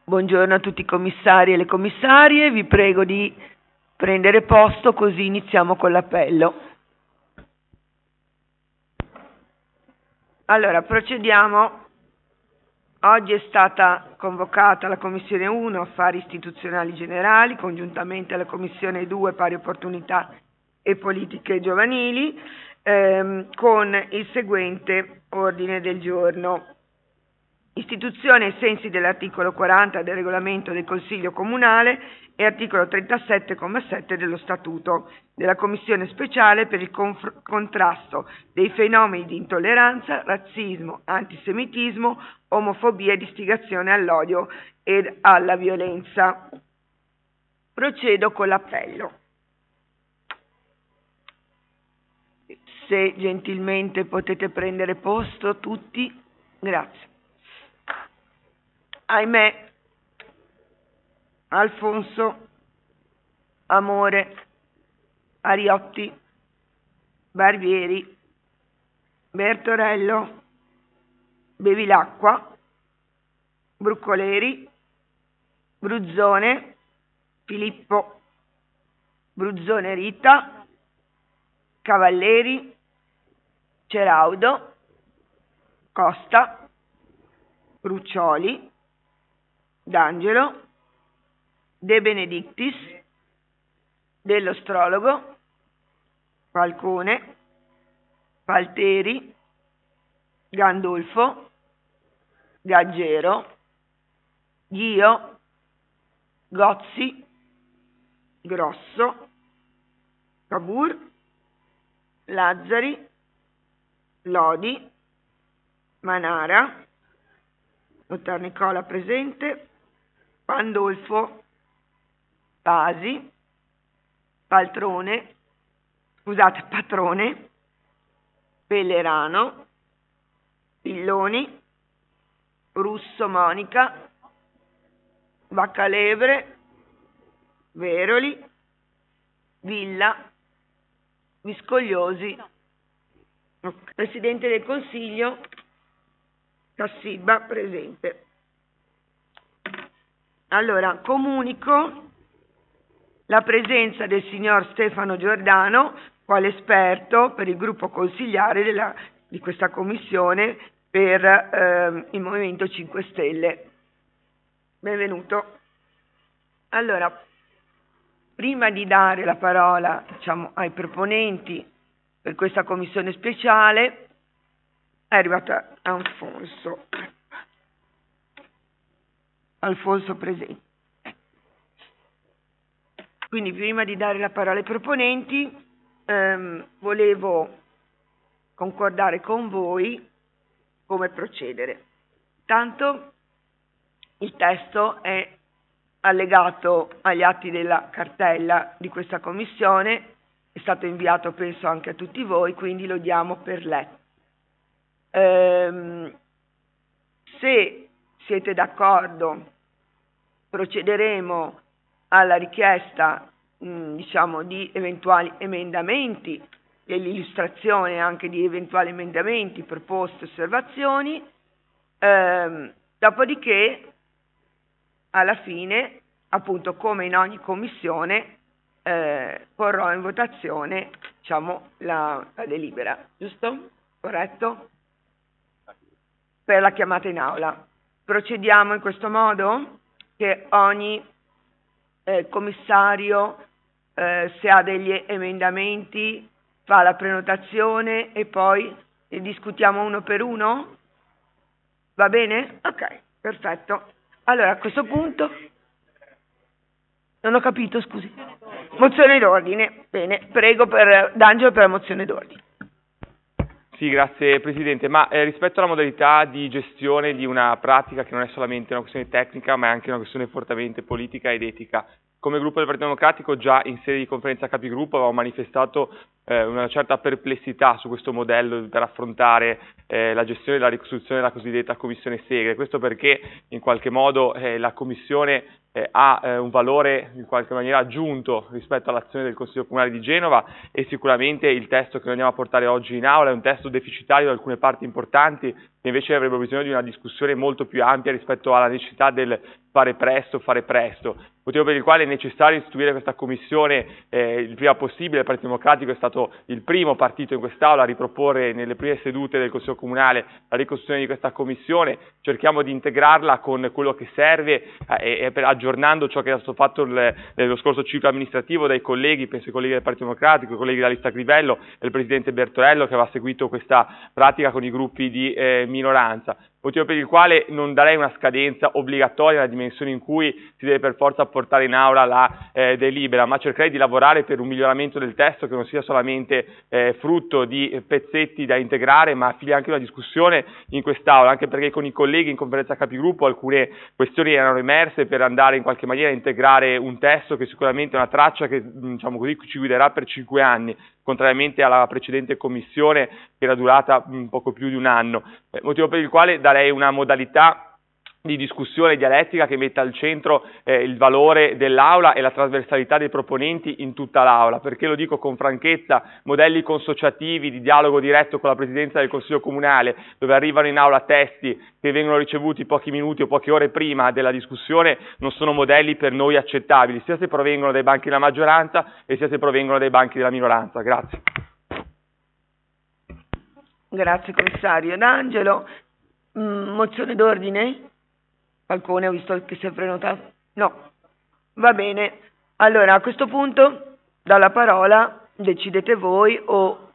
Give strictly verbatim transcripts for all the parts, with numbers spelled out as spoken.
Buongiorno a tutti i commissari e le commissarie, vi prego di prendere posto così iniziamo con l'appello. Allora, procediamo. Oggi è stata convocata la Commissione uno Affari Istituzionali Generali, congiuntamente alla Commissione due Pari Opportunità e Politiche Giovanili, ehm, con il seguente ordine del giorno. Istituzione ai sensi dell'articolo quaranta del regolamento del Consiglio Comunale e articolo trentasette comma sette dello Statuto della Commissione Speciale per il conf- contrasto dei fenomeni di intolleranza, razzismo, antisemitismo, omofobia ed istigazione all'odio ed alla violenza. Procedo con l'appello. Se gentilmente potete prendere posto tutti, grazie. Ahimè, Alfonso, Amore, Ariotti, Barbieri, Bertorello, Bevilacqua, Bruccoleri, Bruzzone, Filippo, Bruzzone Rita, Cavalleri, Ceraudo, Costa, Bruccioli, D'Angelo, De Benedictis, Dell'Ostrologo, Falcone, Falteri, Gandolfo, Gaggero, Ghio, Gozzi, Grosso, Cavour, Lazzari, Lodi, Manara, Dottor Nicola presente, Pandolfo, Pasi, Paltrone, scusate, Patrone, Pellerano, Pilloni, Russo Monica, Baccalevre, Veroli, Villa, Viscogliosi, Presidente del Consiglio, Cassibba presente. Allora, comunico la presenza del signor Stefano Giordano, quale esperto per il gruppo consigliare della, di questa commissione per eh, il Movimento cinque Stelle. Benvenuto. Allora, prima di dare la parola, diciamo, ai proponenti per questa commissione speciale, è arrivato Alfonso. Alfonso presente. Quindi prima di dare la parola ai proponenti, ehm, volevo concordare con voi come procedere. Tanto il testo è allegato agli atti della cartella di questa commissione, è stato inviato penso anche a tutti voi, quindi lo diamo per letto. Ehm, se siete d'accordo, procederemo alla richiesta mh, diciamo di eventuali emendamenti, dell'illustrazione anche di eventuali emendamenti, proposte, osservazioni, ehm, dopodiché alla fine, appunto come in ogni commissione, eh, porrò in votazione diciamo la, la delibera, giusto? Corretto? Per la chiamata in aula. Procediamo in questo modo? Che ogni eh, commissario, eh, se ha degli emendamenti, fa la prenotazione e poi ne discutiamo uno per uno? Va bene? Ok, perfetto. Allora, a questo punto... Non ho capito, scusi. Mozione d'ordine. Bene, prego per D'Angelo per la mozione d'ordine. Sì, grazie Presidente, ma eh, rispetto alla modalità di gestione di una pratica che non è solamente una questione tecnica ma è anche una questione fortemente politica ed etica, come gruppo del Partito Democratico già in sede di conferenza capigruppo avevamo manifestato eh, una certa perplessità su questo modello per affrontare eh, la gestione e la ricostruzione della cosiddetta Commissione Segre, questo perché in qualche modo eh, la Commissione eh, ha eh, un valore in qualche maniera aggiunto rispetto all'azione del Consiglio Comunale di Genova e sicuramente il testo che noi andiamo a portare oggi in aula è un testo deficitario da alcune parti importanti che invece avrebbero bisogno di una discussione molto più ampia rispetto alla necessità del fare presto, fare presto, motivo per il quale è necessario istituire questa commissione eh, il prima possibile. Il Partito Democratico è stato il primo partito in quest'Aula a riproporre nelle prime sedute del Consiglio Comunale la ricostruzione di questa commissione. Cerchiamo di integrarla con quello che serve eh, e per, aggiornando ciò che è stato fatto il, nello scorso ciclo amministrativo dai colleghi, penso ai colleghi del Partito Democratico, i colleghi della lista Crivello e il Presidente Bertorello, che aveva seguito questa pratica con i gruppi di eh, minoranza. Motivo per il quale non darei una scadenza obbligatoria nella dimensione in cui si deve per forza portare in aula la eh, delibera, ma cercherei di lavorare per un miglioramento del testo che non sia solamente eh, frutto di pezzetti da integrare, ma figlia anche una discussione in quest'Aula, anche perché con i colleghi in conferenza capigruppo alcune questioni erano emerse per andare in qualche maniera a integrare un testo che sicuramente è una traccia che, diciamo così, ci guiderà per cinque anni, contrariamente alla precedente commissione che era durata un poco più di un anno, eh, motivo per il quale darei una modalità di discussione dialettica che metta al centro eh, il valore dell'Aula e la trasversalità dei proponenti in tutta l'Aula, perché lo dico con franchezza, modelli consociativi di dialogo diretto con la Presidenza del Consiglio Comunale, dove arrivano in Aula testi che vengono ricevuti pochi minuti o poche ore prima della discussione, non sono modelli per noi accettabili, sia se provengono dai banchi della maggioranza e sia se provengono dai banchi della minoranza. Grazie. Grazie commissario. D'Angelo, mm, mozione d'ordine? Falcone, ho visto che si è prenotato. No, va bene. Allora, a questo punto, dalla parola, decidete voi o...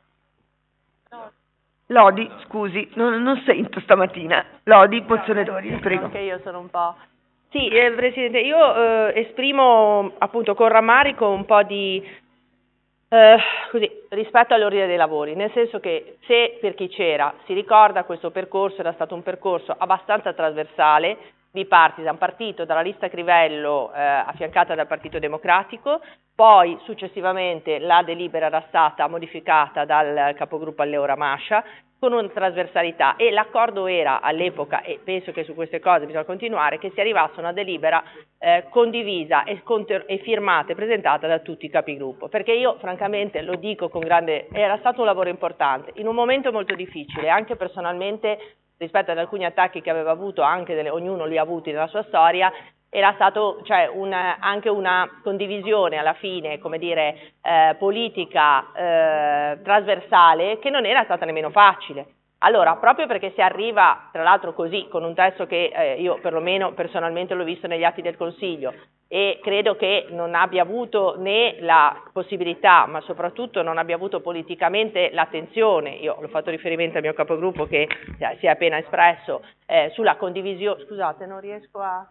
Lodi, scusi, non, non sento stamattina. Lodi, mozione d'ordine, prego. Anche io sono un po'... Sì, eh, Presidente, io eh, esprimo appunto con rammarico un po' di... Eh, così, rispetto all'ordine dei lavori, nel senso che se per chi c'era si ricorda questo percorso era stato un percorso abbastanza trasversale, bipartisan, partito dalla lista Crivello eh, affiancata dal Partito Democratico, poi successivamente la delibera era stata modificata dal capogruppo Alleora Mascia con una trasversalità e l'accordo era all'epoca, e penso che su queste cose bisogna continuare, che si arrivasse a una delibera eh, condivisa e, e firmata e presentata da tutti i capigruppo, perché io francamente lo dico con grande, era stato un lavoro importante, in un momento molto difficile, anche personalmente rispetto ad alcuni attacchi che aveva avuto, anche delle, ognuno li ha avuti nella sua storia, era stato cioè, una, anche una condivisione alla fine, come dire, eh, politica eh, trasversale che non era stata nemmeno facile. Allora, proprio perché si arriva, tra l'altro così, con un testo che eh, io perlomeno personalmente l'ho visto negli atti del Consiglio e credo che non abbia avuto né la possibilità, ma soprattutto non abbia avuto politicamente l'attenzione, io l'ho fatto riferimento al mio capogruppo che si è appena espresso, eh, sulla condivisione, scusate non riesco a...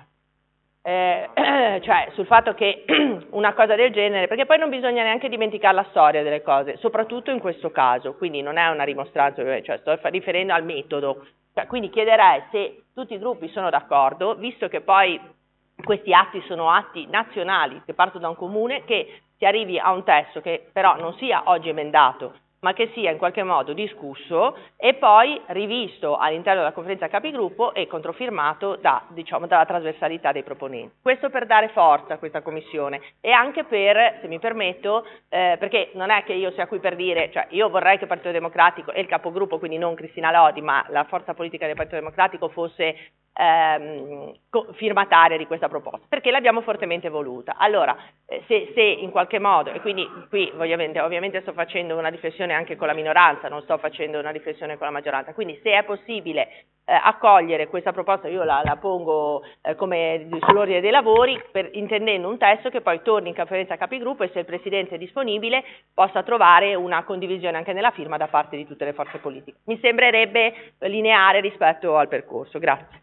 Eh, cioè sul fatto che una cosa del genere, perché poi non bisogna neanche dimenticare la storia delle cose, soprattutto in questo caso, quindi non è una rimostranza, cioè sto riferendo al metodo, cioè, quindi chiederei se tutti i gruppi sono d'accordo, visto che poi questi atti sono atti nazionali che partono da un comune, che si arrivi a un testo che però non sia oggi emendato, ma che sia in qualche modo discusso e poi rivisto all'interno della conferenza capigruppo e controfirmato da, diciamo, dalla trasversalità dei proponenti. Questo per dare forza a questa commissione e anche per, se mi permetto, eh, perché non è che io sia qui per dire, cioè io vorrei che il Partito Democratico e il capogruppo, quindi non Cristina Lodi, ma la forza politica del Partito Democratico fosse ehm, firmataria di questa proposta, perché l'abbiamo fortemente voluta. Allora, eh, se, se in qualche modo, e quindi qui ovviamente, ovviamente sto facendo una riflessione anche con la minoranza, non sto facendo una riflessione con la maggioranza, quindi se è possibile eh, accogliere questa proposta, io la, la pongo eh, come sull'ordine dei lavori, per, intendendo un testo che poi torni in conferenza capigruppo e se il Presidente è disponibile possa trovare una condivisione anche nella firma da parte di tutte le forze politiche. Mi sembrerebbe lineare rispetto al percorso. Grazie.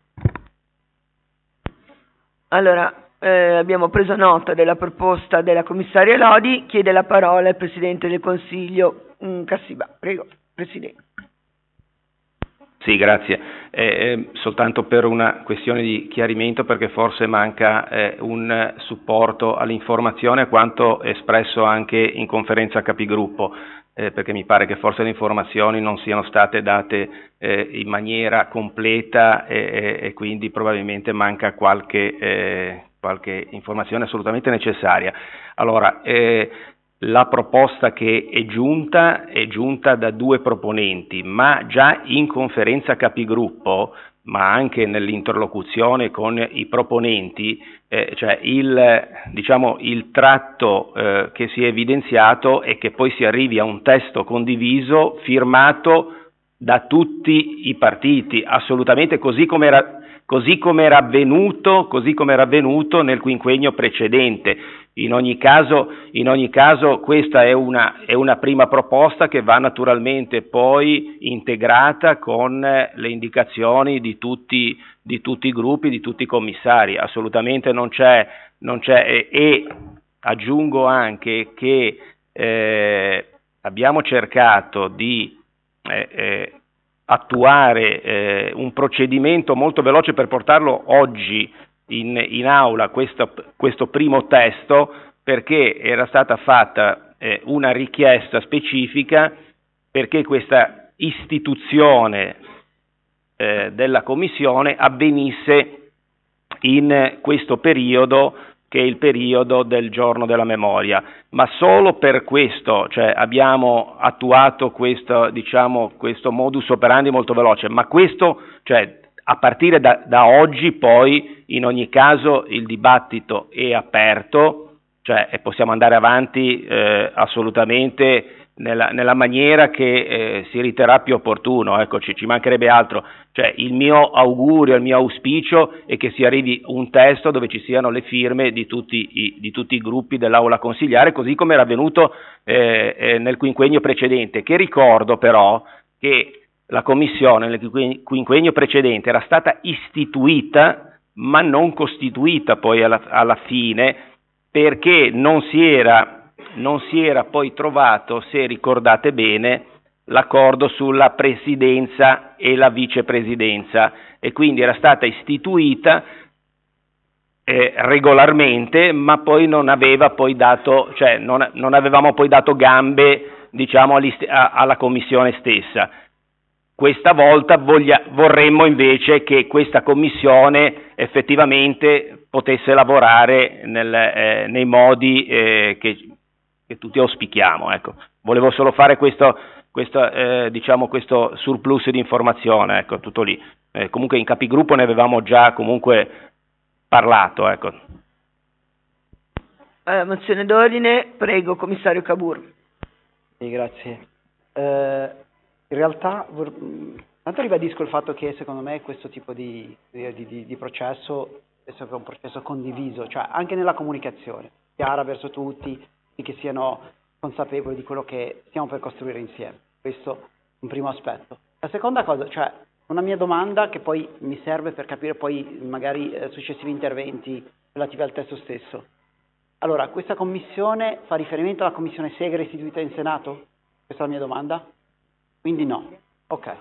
Allora, eh, abbiamo preso nota della proposta della commissaria Lodi, chiede la parola il Presidente del Consiglio mm, Cassiba. Prego, Presidente. Sì, grazie. Eh, eh, soltanto per una questione di chiarimento, perché forse manca eh, un supporto all'informazione a quanto espresso anche in conferenza capigruppo. Eh, perché mi pare che forse le informazioni non siano state date eh, in maniera completa e, e quindi probabilmente manca qualche, eh, qualche informazione assolutamente necessaria. Allora, eh, la proposta che è giunta è giunta da due proponenti, ma già in conferenza capigruppo, ma anche nell'interlocuzione con i proponenti, eh, cioè il, diciamo, il tratto eh, che si è evidenziato è che poi si arrivi a un testo condiviso firmato da tutti i partiti, assolutamente così come era, così come era avvenuto, così come era avvenuto nel quinquennio precedente. In ogni caso, in ogni caso questa è una, è una prima proposta che va naturalmente poi integrata con le indicazioni di tutti, di tutti i gruppi, di tutti i commissari. Assolutamente non c'è, non c'è e, e aggiungo anche che eh, abbiamo cercato di eh, eh, attuare eh, un procedimento molto veloce per portarlo oggi In, in aula questo, questo primo testo, perché era stata fatta eh, una richiesta specifica perché questa istituzione eh, della commissione avvenisse in questo periodo che è il periodo del giorno della memoria, ma solo per questo, cioè abbiamo attuato questo, diciamo, questo modus operandi molto veloce, ma questo, cioè a partire da, da oggi poi in ogni caso il dibattito è aperto, cioè e possiamo andare avanti eh, assolutamente nella, nella maniera che eh, si riterrà più opportuno, ecco, ci, ci mancherebbe altro, cioè il mio augurio, il mio auspicio è che si arrivi un testo dove ci siano le firme di tutti i, di tutti i gruppi dell'aula consigliare, così come era avvenuto eh, eh, nel quinquennio precedente, che ricordo però che la commissione nel quinquennio precedente era stata istituita ma non costituita poi alla, alla fine, perché non si era non si era poi trovato, se ricordate bene, l'accordo sulla presidenza e la vicepresidenza, e quindi era stata istituita eh, regolarmente, ma poi non aveva poi dato, cioè non, non avevamo poi dato gambe, diciamo, a, alla commissione stessa. Questa volta voglia, vorremmo invece che questa commissione effettivamente potesse lavorare nel, eh, nei modi eh, che, che tutti auspichiamo. Ecco. Volevo solo fare questo, questo, eh, diciamo questo surplus di informazione, ecco, tutto lì. Eh, comunque in capigruppo ne avevamo già comunque parlato. Ecco. Eh, mozione d'ordine, prego, commissario Cavour. Sì, grazie. Eh, In realtà, tanto ribadisco il fatto che secondo me questo tipo di, di, di, di processo è un processo condiviso, cioè anche nella comunicazione, chiara verso tutti, che siano consapevoli di quello che stiamo per costruire insieme. Questo è un primo aspetto. La seconda cosa, cioè una mia domanda che poi mi serve per capire poi magari eh, successivi interventi relativi al testo stesso. Allora, questa commissione fa riferimento alla commissione Segre istituita in Senato? Questa è la mia domanda? Quindi no. Ok.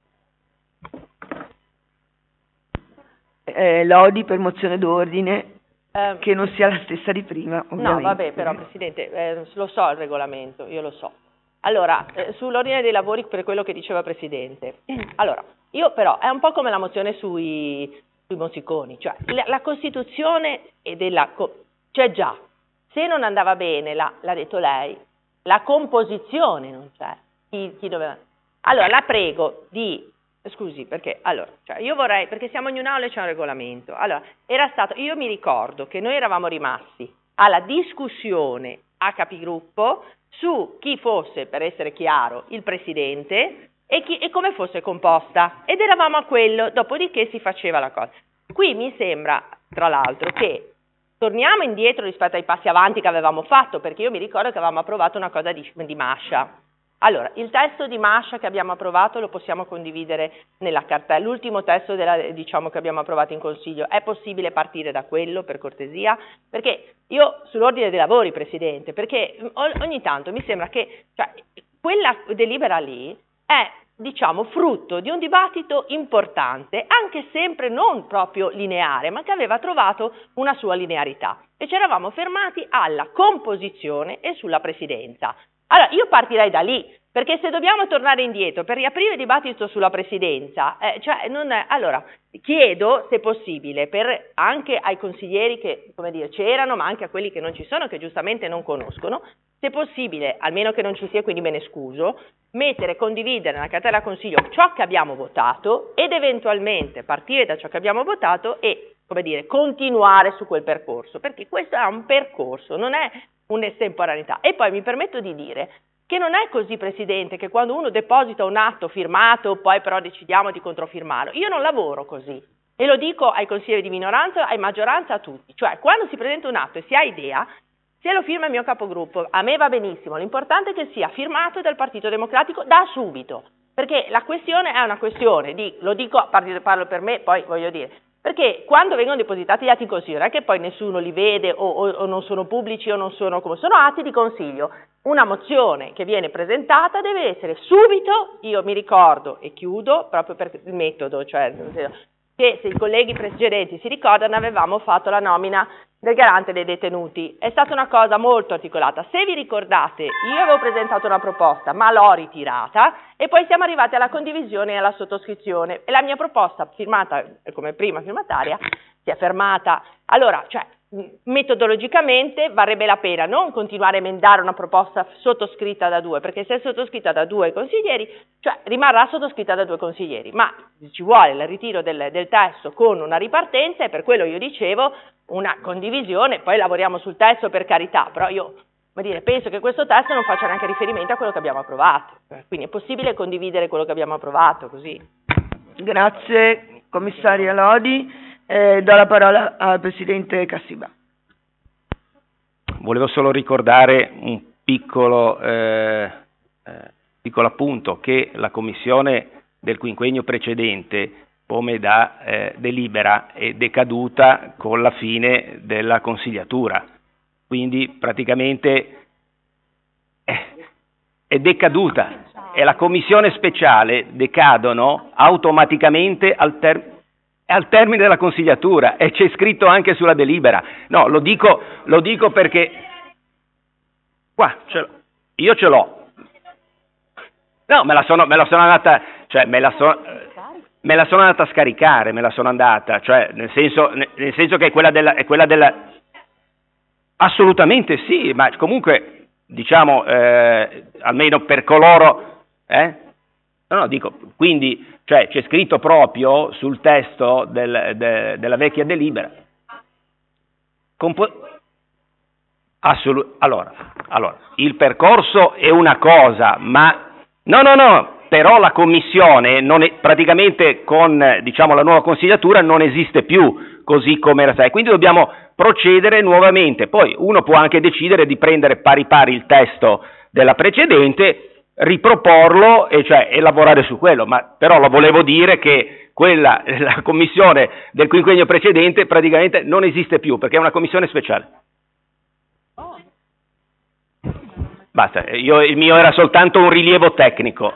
Eh, Lodi per mozione d'ordine, Eh, che non sia la stessa di prima, ovviamente. No, vabbè, però Presidente, eh, lo so il regolamento, io lo so. Allora, eh, sull'ordine dei lavori per quello che diceva Presidente, allora, io però, è un po' come la mozione sui, sui mozziconi, cioè la, la Costituzione è della, c'è già, se non andava bene, l'ha, l'ha detto lei, la composizione non c'è, chi, chi doveva... Allora, la prego di... Scusi, perché, allora, cioè io vorrei, perché siamo in un'aula e c'è un regolamento, allora, era stato, io mi ricordo che noi eravamo rimasti alla discussione a capigruppo su chi fosse, per essere chiaro, il Presidente e, chi, e come fosse composta, ed eravamo a quello, dopodiché si faceva la cosa. Qui mi sembra, tra l'altro, che torniamo indietro rispetto ai passi avanti che avevamo fatto, perché io mi ricordo che avevamo approvato una cosa di, di Mascia. Allora, il testo di Mascia che abbiamo approvato lo possiamo condividere nella cartella, l'ultimo testo della, diciamo, che abbiamo approvato in Consiglio, è possibile partire da quello, per cortesia? Perché io, sull'ordine dei lavori, Presidente, perché ogni tanto mi sembra che, cioè, quella delibera lì è, diciamo, frutto di un dibattito importante, anche sempre non proprio lineare, ma che aveva trovato una sua linearità. E ci eravamo fermati alla composizione e sulla presidenza. Allora, io partirei da lì, perché se dobbiamo tornare indietro per riaprire il dibattito sulla presidenza, eh, cioè non è, allora chiedo se possibile per anche ai consiglieri che, come dire, c'erano, ma anche a quelli che non ci sono, che giustamente non conoscono, se possibile, almeno che non ci sia, quindi me ne scuso, mettere, condividere nella cartella consiglio ciò che abbiamo votato ed eventualmente partire da ciò che abbiamo votato e, come dire, continuare su quel percorso, perché questo è un percorso, non è un'estemporaneità. E poi mi permetto di dire che non è così, Presidente, che quando uno deposita un atto firmato poi però decidiamo di controfirmarlo. Io non lavoro così e lo dico ai consiglieri di minoranza, ai maggioranza, a tutti. Cioè, quando si presenta un atto e si ha idea, se lo firma il mio capogruppo, a me va benissimo, l'importante è che sia firmato dal Partito Democratico da subito, perché la questione è una questione di, lo dico, parlo per me, poi voglio dire, perché quando vengono depositati gli atti in consiglio non è che poi nessuno li vede o, o, o non sono pubblici o non sono come sono atti di consiglio. Una mozione che viene presentata deve essere subito, io mi ricordo e chiudo proprio per il metodo, cioè che se i colleghi precedenti si ricordano avevamo fatto la nomina del garante dei detenuti, è stata una cosa molto articolata. Se vi ricordate, io avevo presentato una proposta ma l'ho ritirata e poi siamo arrivati alla condivisione e alla sottoscrizione e la mia proposta firmata come prima firmataria si è fermata. Allora, cioè, metodologicamente varrebbe la pena non continuare a emendare una proposta sottoscritta da due, perché se è sottoscritta da due consiglieri, cioè rimarrà sottoscritta da due consiglieri, ma ci vuole il ritiro del, del testo con una ripartenza e per quello io dicevo una condivisione, poi lavoriamo sul testo per carità, però io come dire, penso che questo testo non faccia neanche riferimento a quello che abbiamo approvato, quindi è possibile condividere quello che abbiamo approvato così. Grazie commissaria Lodi. Eh, do la parola al Presidente Cassiba. Volevo solo ricordare un piccolo, eh, eh, piccolo appunto, che la Commissione del quinquennio precedente, come da eh, delibera, è decaduta con la fine della consigliatura, quindi praticamente è, è decaduta e la Commissione speciale decadono automaticamente al termine al termine della consigliatura e c'è scritto anche sulla delibera. No, lo dico, lo dico perché qua ce l'ho. Io ce l'ho. No, me la sono, me la sono andata, cioè me la sono, me la sono andata a scaricare, me la sono andata, cioè nel senso, nel senso che è quella della, è quella della, assolutamente sì, ma comunque diciamo eh, almeno per coloro, eh? No, no, dico, quindi cioè c'è scritto proprio sul testo del, de, della vecchia delibera. Compo- Assolut- allora, allora, il percorso è una cosa, ma no, no, no, però la commissione non è, praticamente con diciamo la nuova consigliatura non esiste più così come era stata, quindi dobbiamo procedere nuovamente. Poi uno può anche decidere di prendere pari pari il testo della precedente, riproporlo e, cioè, e lavorare su quello, ma però lo volevo dire che quella, la commissione del quinquennio precedente praticamente non esiste più perché è una commissione speciale. Basta, io, il mio era soltanto un rilievo tecnico.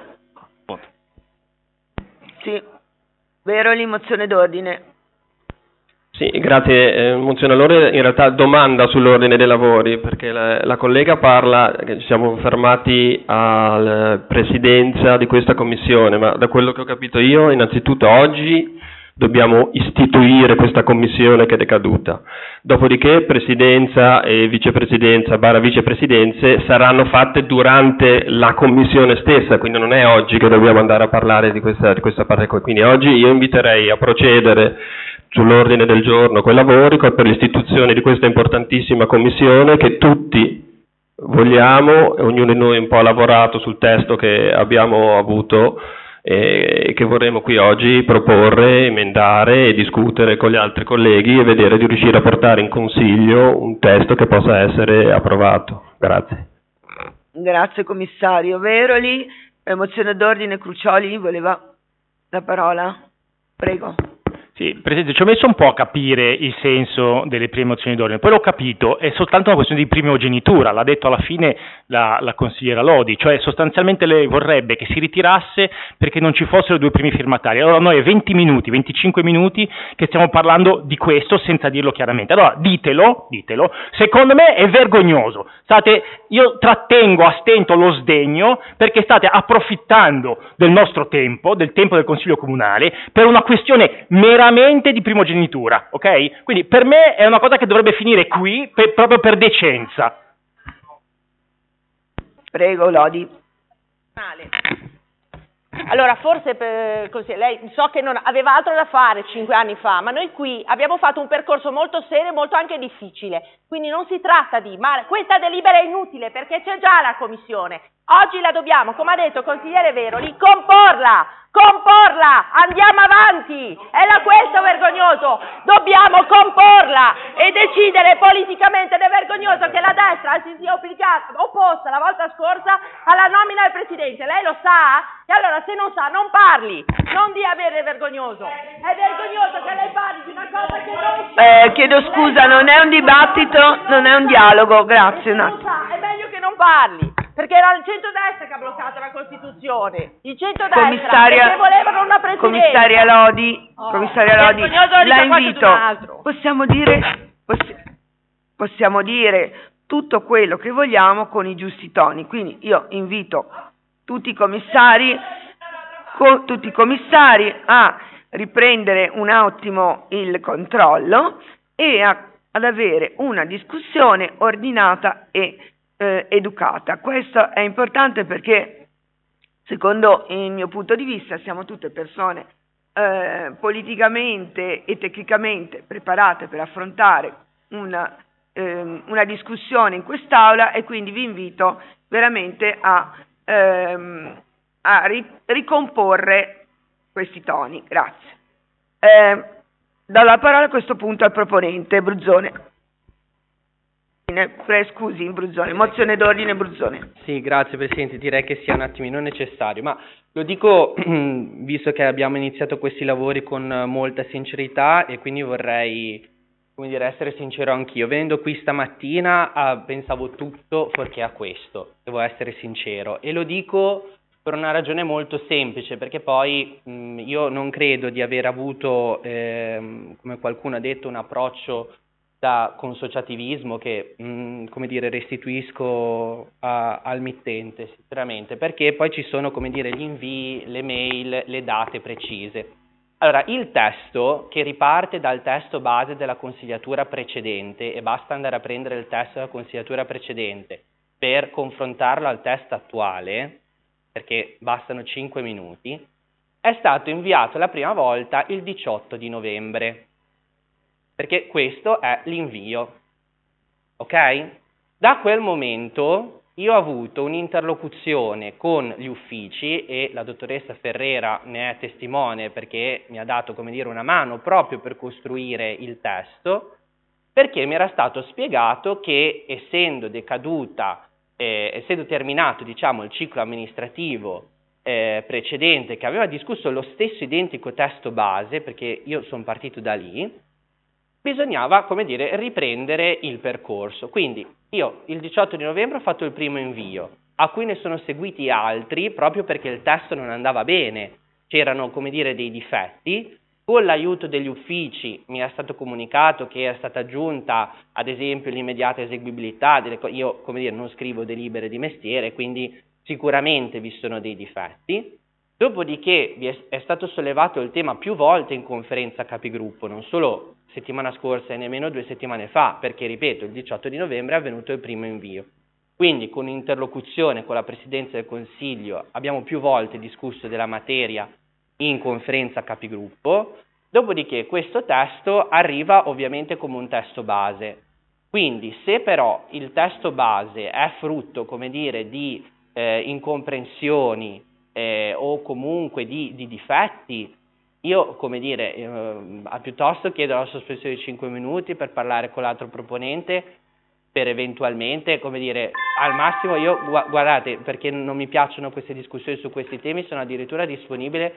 Sì, Veroli, mozione d'ordine. Sì, grazie. Eh, mozione all'ordine, in realtà domanda sull'ordine dei lavori, perché la, la collega parla che ci siamo fermati alla presidenza di questa commissione, ma da quello che ho capito io, innanzitutto oggi dobbiamo istituire questa commissione che è decaduta. Dopodiché presidenza e vicepresidenza barra vicepresidenze saranno fatte durante la commissione stessa, quindi non è oggi che dobbiamo andare a parlare di questa, di questa parte qui. Quindi oggi io inviterei a procedere sull'ordine del giorno con i lavori per l'istituzione di questa importantissima commissione che tutti vogliamo, e ognuno di noi un po' ha lavorato sul testo che abbiamo avuto e che vorremmo qui oggi proporre, emendare e discutere con gli altri colleghi e vedere di riuscire a portare in consiglio un testo che possa essere approvato. Grazie. Grazie commissario Veroli. Eh, mozione d'ordine Crucioli voleva la parola. Prego. Sì, Presidente, ci ho messo un po' a capire il senso delle prime mozioni d'ordine, poi l'ho capito, è soltanto una questione di primogenitura, l'ha detto alla fine la, la consigliera Lodi, cioè sostanzialmente lei vorrebbe che si ritirasse perché non ci fossero due primi firmatari. Allora noi è venti minuti, venticinque minuti che stiamo parlando di questo senza dirlo chiaramente. Allora ditelo, ditelo, secondo me è vergognoso, state, io trattengo a stento lo sdegno perché state approfittando del nostro tempo, del tempo del Consiglio Comunale, per una questione meramente di primogenitura, ok? Quindi per me è una cosa che dovrebbe finire qui, per, proprio per decenza. Prego, Lodi. Allora, forse per, così, lei so che non aveva altro da fare cinque anni fa, ma noi qui abbiamo fatto un percorso molto serio e molto anche difficile, quindi non si tratta di, ma questa delibera è inutile perché c'è già la commissione, oggi la dobbiamo, come ha detto il consigliere Veroli, comporla, comporla, andiamo avanti, è la questo vergognoso, dobbiamo comporla e decidere politicamente, ed è vergognoso che la destra si sia obbligata, opposta la volta scorsa alla nomina del Presidente, lei lo sa? E allora se non sa non parli, non dia avere vergognoso, è vergognoso che lei parli di una cosa che non sa. Eh, chiedo scusa, non è un dibattito, non è un dialogo, grazie. Un attimo. È meglio che non parli, perché era il centrodestra che ha bloccato la Costituzione, il centrodestra, commissaria, perché volevano una presidenza. Commissaria Lodi, oh. commissaria Lodi, la invito, possiamo dire, possi- possiamo dire tutto quello che vogliamo con i giusti toni, quindi io invito tutti i commissari, co- tutti i commissari a riprendere un attimo il controllo e a, ad avere una discussione ordinata e eh, educata. Questo è importante perché, secondo il mio punto di vista, siamo tutte persone eh, politicamente e tecnicamente preparate per affrontare una, ehm, una discussione in quest'Aula e quindi vi invito veramente a, ehm, a ri- ricomporre questi toni. Grazie. Eh, do la parola a questo punto al proponente Bruzzone. Pre, scusi, Bruzzone, mozione d'ordine Bruzzone. Sì, grazie Presidente, direi che sia un attimino necessario, ma lo dico visto che abbiamo iniziato questi lavori con molta sincerità e quindi vorrei, come dire, essere sincero anch'io. Venendo qui stamattina ah, pensavo tutto fuorché a questo, devo essere sincero, e lo dico per una ragione molto semplice, perché poi mh, io non credo di aver avuto, eh, come qualcuno ha detto, un approccio da consociativismo che, mh, come dire, restituisco a, al mittente, sinceramente, perché poi ci sono, come dire, gli invii, le mail, le date precise. Allora, il testo, che riparte dal testo base della consigliatura precedente, e basta andare a prendere il testo della consigliatura precedente per confrontarlo al testo attuale, perché bastano cinque minuti, è stato inviato la prima volta il diciotto di novembre. Perché questo è l'invio, ok? Da quel momento io ho avuto un'interlocuzione con gli uffici e la dottoressa Ferrera ne è testimone perché mi ha dato, come dire, una mano proprio per costruire il testo, perché mi era stato spiegato che essendo decaduta, eh, essendo terminato, diciamo, il ciclo amministrativo eh, precedente che aveva discusso lo stesso identico testo base, perché io sono partito da lì, bisognava, come dire, riprendere il percorso. Quindi io il diciotto di novembre ho fatto il primo invio, a cui ne sono seguiti altri proprio perché il testo non andava bene, c'erano, come dire, dei difetti. Con l'aiuto degli uffici mi è stato comunicato che era stata aggiunta, ad esempio, l'immediata eseguibilità delle co- io, come dire, non scrivo delibere di mestiere, quindi sicuramente vi sono dei difetti. Dopodiché vi è, è stato sollevato il tema più volte in conferenza capigruppo, non solo settimana scorsa e nemmeno due settimane fa, perché, ripeto, il diciotto di novembre è avvenuto il primo invio. Quindi, con interlocuzione con la Presidenza del Consiglio, abbiamo più volte discusso della materia in conferenza capigruppo, dopodiché questo testo arriva ovviamente come un testo base. Quindi, se però il testo base è frutto, come dire, di eh, incomprensioni eh, o comunque di, di difetti, io, come dire, eh, piuttosto chiedo la sospensione di cinque minuti per parlare con l'altro proponente, per eventualmente, come dire, al massimo io, gu- guardate, perché non mi piacciono queste discussioni su questi temi, sono addirittura disponibile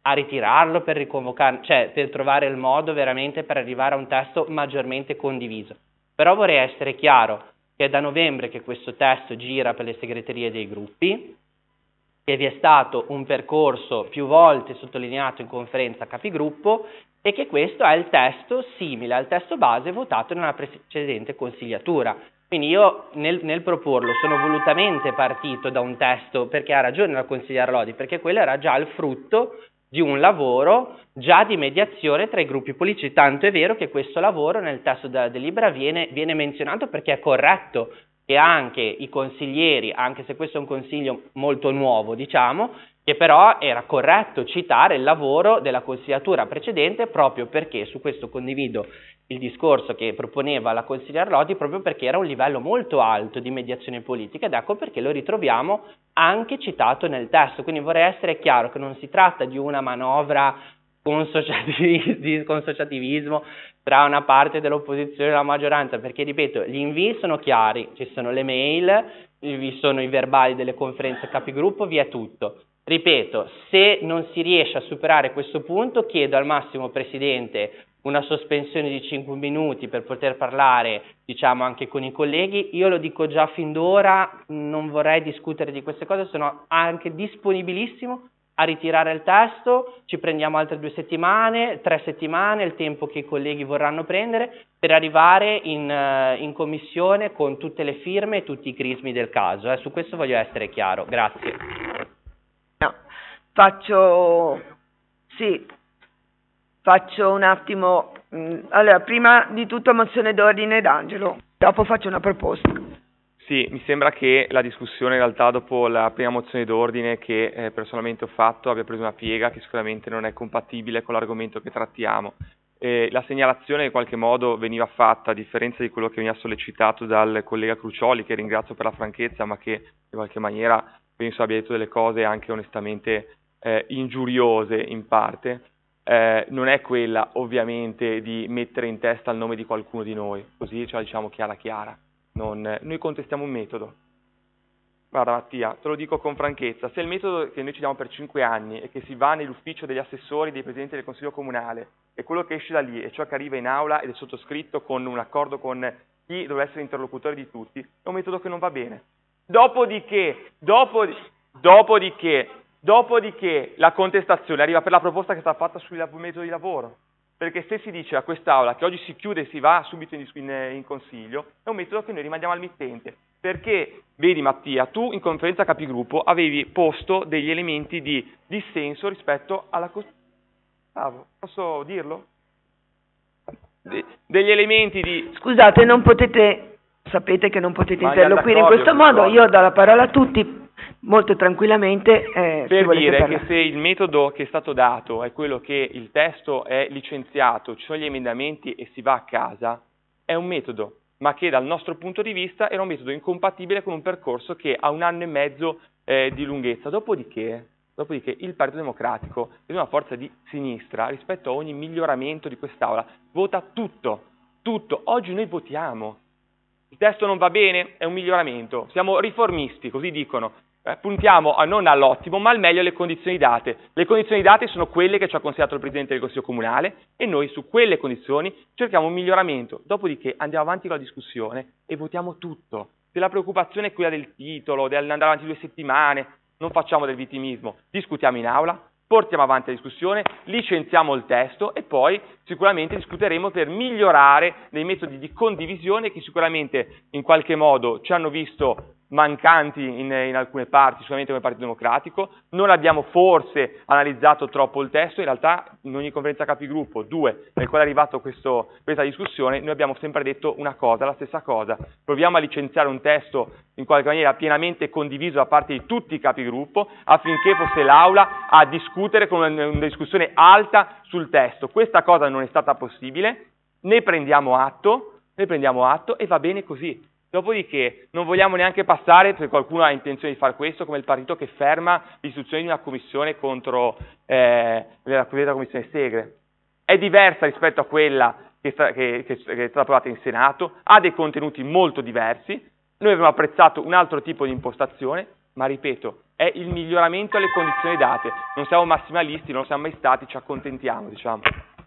a ritirarlo per riconvocare, cioè per trovare il modo veramente per arrivare a un testo maggiormente condiviso. Però vorrei essere chiaro che è da novembre che questo testo gira per le segreterie dei gruppi, che vi è stato un percorso più volte sottolineato in conferenza capigruppo e che questo è il testo simile al testo base votato nella precedente consigliatura. Quindi io nel, nel proporlo sono volutamente partito da un testo, perché ha ragione la consigliera Lodi, perché quello era già il frutto di un lavoro già di mediazione tra i gruppi politici, tanto è vero che questo lavoro nel testo della delibera viene, viene menzionato perché è corretto che anche i consiglieri, anche se questo è un consiglio molto nuovo diciamo, che però era corretto citare il lavoro della consigliatura precedente proprio perché, su questo condivido il discorso che proponeva la consigliera Lodi, proprio perché era un livello molto alto di mediazione politica ed ecco perché lo ritroviamo anche citato nel testo. Quindi vorrei essere chiaro che non si tratta di una manovra consociativismo, consociativismo tra una parte dell'opposizione e la maggioranza, perché ripeto, gli invii sono chiari, ci sono le mail, vi sono i verbali delle conferenze capigruppo, vi è tutto. Ripeto, se non si riesce a superare questo punto, chiedo al massimo Presidente una sospensione di cinque minuti per poter parlare, diciamo, anche con i colleghi. Io lo dico già fin d'ora, non vorrei discutere di queste cose, sono anche disponibilissimo a ritirare il testo, ci prendiamo altre due settimane, tre settimane, il tempo che i colleghi vorranno prendere per arrivare in, uh, in commissione con tutte le firme e tutti i crismi del caso. Eh. Su questo voglio essere chiaro. Grazie. No, faccio, sì, faccio un attimo, mh, allora prima di tutto mozione d'ordine d'Angelo, dopo faccio una proposta. Sì, mi sembra che la discussione in realtà dopo la prima mozione d'ordine che eh, personalmente ho fatto abbia preso una piega che sicuramente non è compatibile con l'argomento che trattiamo. Eh, la segnalazione in qualche modo veniva fatta, a differenza di quello che veniva sollecitato dal collega Crucioli, che ringrazio per la franchezza, ma che in qualche maniera penso abbia detto delle cose anche onestamente eh, ingiuriose in parte, eh, non è quella ovviamente di mettere in testa il nome di qualcuno di noi, così ce la diciamo chiara chiara. Non, noi contestiamo un metodo. Guarda Mattia, te lo dico con franchezza, se il metodo che noi ci diamo per cinque anni e che si va nell'ufficio degli assessori, dei presidenti del Consiglio Comunale, è quello che esce da lì e ciò che arriva in aula ed è sottoscritto con un accordo con chi dovrebbe essere interlocutore di tutti, è un metodo che non va bene. Dopodiché, dopo, dopodiché, dopodiché la contestazione arriva per la proposta che è stata fatta sul metodo di lavoro. Perché se si dice a quest'Aula che oggi si chiude e si va subito in, in, in Consiglio, è un metodo che noi rimandiamo al mittente. Perché, vedi Mattia, tu in conferenza capigruppo avevi posto degli elementi di dissenso rispetto alla Costituzione. Bravo, posso dirlo? De, degli elementi di... Scusate, non potete, sapete che non potete Ma interloquire in questo modo, io do la parola a tutti. Molto tranquillamente eh, per dire che se il metodo che è stato dato è quello che il testo è licenziato, ci sono gli emendamenti e si va a casa, è un metodo, ma che dal nostro punto di vista era un metodo incompatibile con un percorso che ha un anno e mezzo eh, di lunghezza. Dopodiché, dopodiché il Partito Democratico è una forza di sinistra rispetto a ogni miglioramento di quest'Aula, vota tutto, tutto. Oggi noi votiamo. Il testo non va bene, è un miglioramento. Siamo riformisti, così dicono. Eh, puntiamo a non all'ottimo, ma al meglio alle condizioni date. Le condizioni date sono quelle che ci ha consigliato il Presidente del Consiglio Comunale e noi su quelle condizioni cerchiamo un miglioramento. Dopodiché andiamo avanti con la discussione e votiamo tutto. Se la preoccupazione è quella del titolo, dell'andare avanti due settimane, non facciamo del vittimismo. Discutiamo in aula, portiamo avanti la discussione, licenziamo il testo e poi sicuramente discuteremo per migliorare dei metodi di condivisione che sicuramente in qualche modo ci hanno visto mancanti in, in alcune parti, solamente come Partito Democratico. Non abbiamo forse analizzato troppo il testo, in realtà in ogni conferenza capigruppo, due, nel quale è arrivato questo, questa discussione, noi abbiamo sempre detto una cosa, la stessa cosa, proviamo a licenziare un testo in qualche maniera pienamente condiviso da parte di tutti i capigruppo affinché fosse l'Aula a discutere con una, una discussione alta sul testo. Questa cosa non è stata possibile, ne prendiamo atto, ne prendiamo atto e va bene così. Dopodiché non vogliamo neanche passare, se qualcuno ha intenzione di fare questo, come il partito che ferma l'istituzione di una commissione contro eh, la cosiddetta commissione Segre. È diversa rispetto a quella che, sta, che, che, che è stata approvata in Senato, ha dei contenuti molto diversi. Noi abbiamo apprezzato un altro tipo di impostazione, ma ripeto, è il miglioramento alle condizioni date. Non siamo massimalisti, non siamo mai stati, ci accontentiamo, diciamo.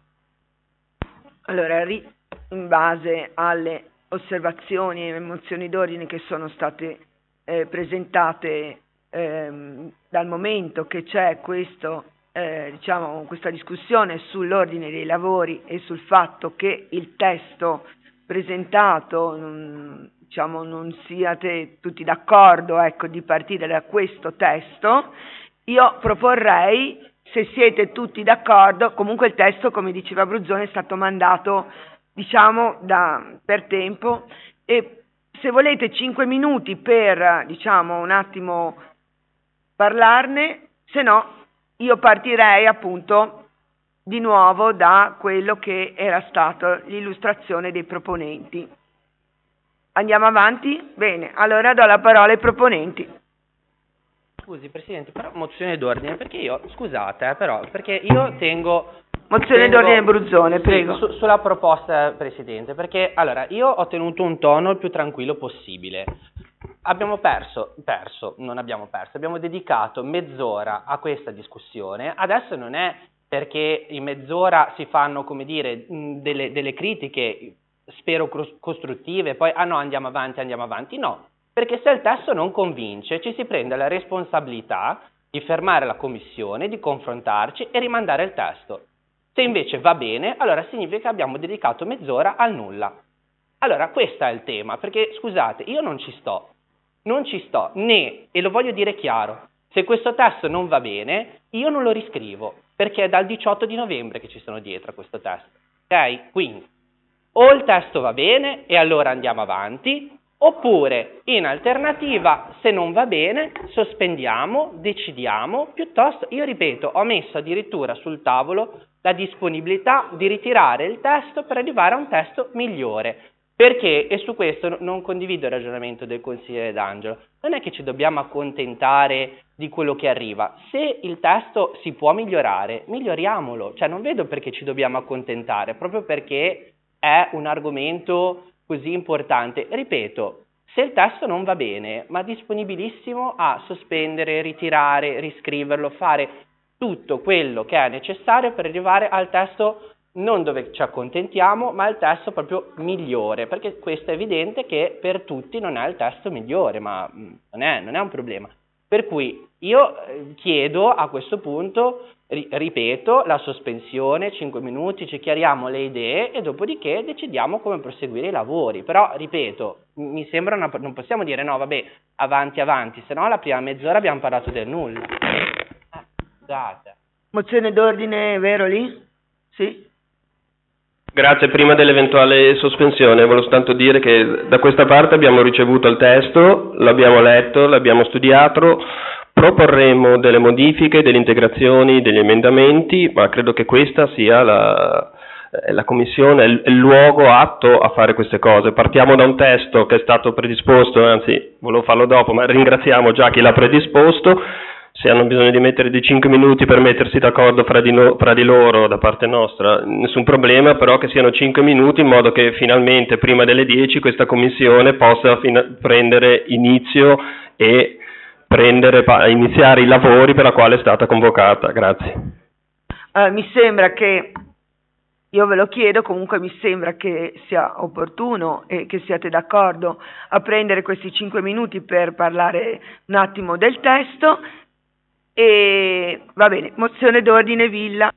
Allora, in base alle osservazioni e mozioni d'ordine che sono state eh, presentate ehm, dal momento che c'è questo, eh, diciamo, questa discussione sull'ordine dei lavori e sul fatto che il testo presentato non, diciamo, non siate tutti d'accordo, ecco, di partire da questo testo, io proporrei, se siete tutti d'accordo, comunque il testo, come diceva Bruzzone, è stato mandato, diciamo, da, per tempo, e se volete cinque minuti per, diciamo, un attimo parlarne, se no io partirei appunto di nuovo da quello che era stato l'illustrazione dei proponenti. Andiamo avanti? Bene, allora do la parola ai proponenti. Scusi Presidente, però mozione d'ordine, perché io, scusate, eh, però, perché io tengo... Mozione tengo, d'ordine Bruzzone, sì, prego. Su, sulla proposta, Presidente, perché, allora, io ho tenuto un tono il più tranquillo possibile. Abbiamo perso, perso, non abbiamo perso, abbiamo dedicato mezz'ora a questa discussione, adesso non è perché in mezz'ora si fanno, come dire, delle, delle critiche, spero costruttive, poi, ah no, andiamo avanti, andiamo avanti, no. Perché se il testo non convince, ci si prende la responsabilità di fermare la commissione, di confrontarci e rimandare il testo. Se invece va bene, allora significa che abbiamo dedicato mezz'ora al nulla. Allora, questo è il tema, perché, scusate, io non ci sto, non ci sto, né, e lo voglio dire chiaro, se questo testo non va bene, io non lo riscrivo, perché è dal diciotto di novembre che ci sono dietro a questo testo. Ok? Quindi, o il testo va bene e allora andiamo avanti, oppure, in alternativa, se non va bene, sospendiamo, decidiamo, piuttosto, io ripeto, ho messo addirittura sul tavolo la disponibilità di ritirare il testo per arrivare a un testo migliore. Perché, e su questo non condivido il ragionamento del consigliere D'Angelo, non è che ci dobbiamo accontentare di quello che arriva. Se il testo si può migliorare, miglioriamolo. Cioè non vedo perché ci dobbiamo accontentare, proprio perché è un argomento così importante. Ripeto, se il testo non va bene, ma disponibilissimo a sospendere, ritirare, riscriverlo, fare tutto quello che è necessario per arrivare al testo non dove ci accontentiamo, ma al testo proprio migliore, perché questo è evidente che per tutti non è il testo migliore, ma non è, non è un problema. Per cui io chiedo a questo punto, ri- ripeto, la sospensione, cinque minuti, ci chiariamo le idee e dopodiché decidiamo come proseguire i lavori. Però, ripeto, mi sembra una, non possiamo dire no, vabbè, avanti, avanti, se no la prima mezz'ora abbiamo parlato del nulla. Eh, scusate. Mozione d'ordine, vero lì? Sì? Grazie, prima dell'eventuale sospensione volevo soltanto dire che da questa parte abbiamo ricevuto il testo, l'abbiamo letto, l'abbiamo studiato, proporremo delle modifiche, delle integrazioni, degli emendamenti, ma credo che questa sia la, la commissione, il, il luogo atto a fare queste cose. Partiamo da un testo che è stato predisposto, anzi volevo farlo dopo, ma ringraziamo già chi l'ha predisposto. Se hanno bisogno di mettere di cinque minuti per mettersi d'accordo fra di, no, fra di loro da parte nostra, nessun problema, però che siano cinque minuti in modo che finalmente prima delle dieci questa commissione possa fin- prendere inizio e prendere, pa- iniziare i lavori per la quale è stata convocata. Grazie. Uh, mi sembra che, io ve lo chiedo, comunque mi sembra che sia opportuno e che siate d'accordo a prendere questi cinque minuti per parlare un attimo del testo. E va bene, mozione d'ordine Villa.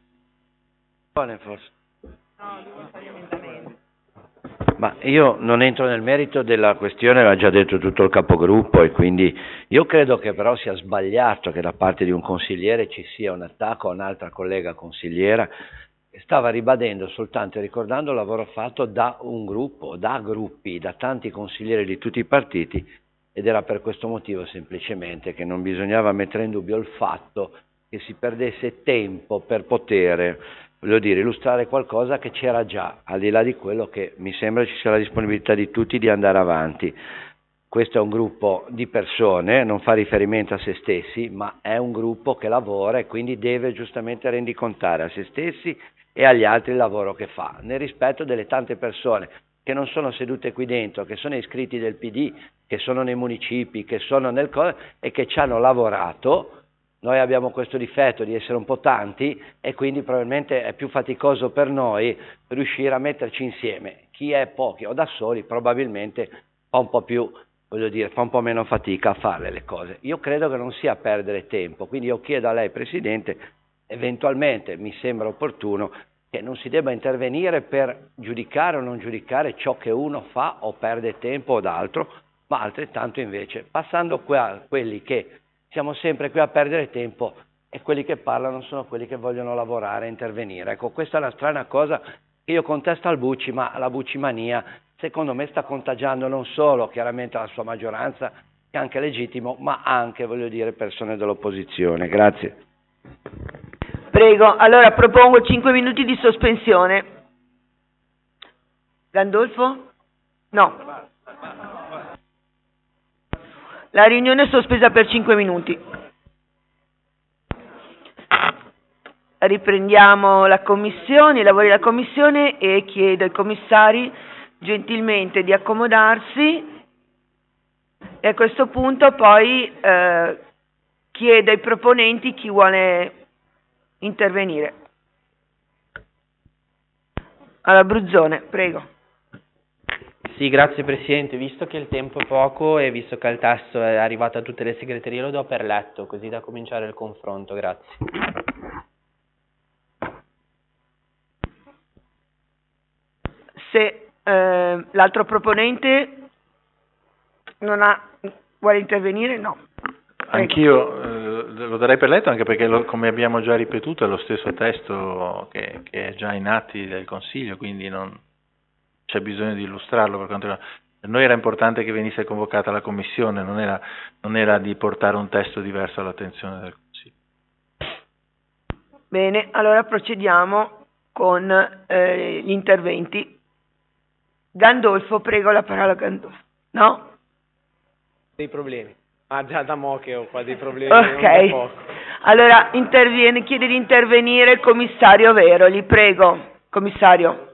Ma io non entro nel merito della questione, l'ha già detto tutto il capogruppo, e quindi io credo che però sia sbagliato che da parte di un consigliere ci sia un attacco a un'altra collega consigliera che stava ribadendo soltanto e ricordando il lavoro fatto da un gruppo, da gruppi, da tanti consiglieri di tutti i partiti. Ed era per questo motivo semplicemente che non bisognava mettere in dubbio il fatto che si perdesse tempo per poter, voglio dire, illustrare qualcosa che c'era già, al di là di quello che mi sembra ci sia la disponibilità di tutti di andare avanti. Questo è un gruppo di persone, non fa riferimento a se stessi, ma è un gruppo che lavora e quindi deve giustamente rendicontare a se stessi e agli altri il lavoro che fa, nel rispetto delle tante persone che non sono sedute qui dentro, che sono iscritti del P D, che sono nei municipi, che sono nel co- e che ci hanno lavorato. Noi abbiamo questo difetto di essere un po' tanti e quindi probabilmente è più faticoso per noi riuscire a metterci insieme. Chi è pochi o da soli probabilmente fa un po' più, voglio dire, fa un po' meno fatica a fare le cose. Io credo che non sia perdere tempo, quindi io chiedo a lei, Presidente, eventualmente mi sembra opportuno che non si debba intervenire per giudicare o non giudicare ciò che uno fa o perde tempo o d'altro, ma altrettanto invece passando qua a quelli che siamo sempre qui a perdere tempo e quelli che parlano sono quelli che vogliono lavorare e intervenire. Ecco, questa è una strana cosa che io contesto al Bucci, ma la Buccimania secondo me sta contagiando non solo chiaramente la sua maggioranza, che è anche legittimo, ma anche, voglio dire, persone dell'opposizione. Grazie. Prego, allora propongo cinque minuti di sospensione. Gandolfo? No. La riunione è sospesa per cinque minuti. Riprendiamo la commissione, i lavori della commissione e chiedo ai commissari gentilmente di accomodarsi e a questo punto poi eh, chiedo ai proponenti chi vuole intervenire. Allora, Bruzzone, prego. Sì, grazie Presidente. Visto che il tempo è poco e visto che il testo è arrivato a tutte le segreterie, lo do per letto, così da cominciare il confronto. Grazie. Se eh, l'altro proponente non ha, vuole intervenire, no. Prego. Anch'io eh, lo darei per letto, anche perché lo, come abbiamo già ripetuto è lo stesso testo che, che è già in atti del Consiglio, quindi non c'è bisogno di illustrarlo. Per quanto per noi era importante che venisse convocata la Commissione, non era, non era di portare un testo diverso all'attenzione del Consiglio. Bene, allora procediamo con eh, gli interventi. Gandolfo, prego la parola Gandolfo. No? Dei problemi. Ah, già da mo' che ho qua dei problemi. Ok. Allora interviene, chiede di intervenire il commissario Veroli, prego, commissario.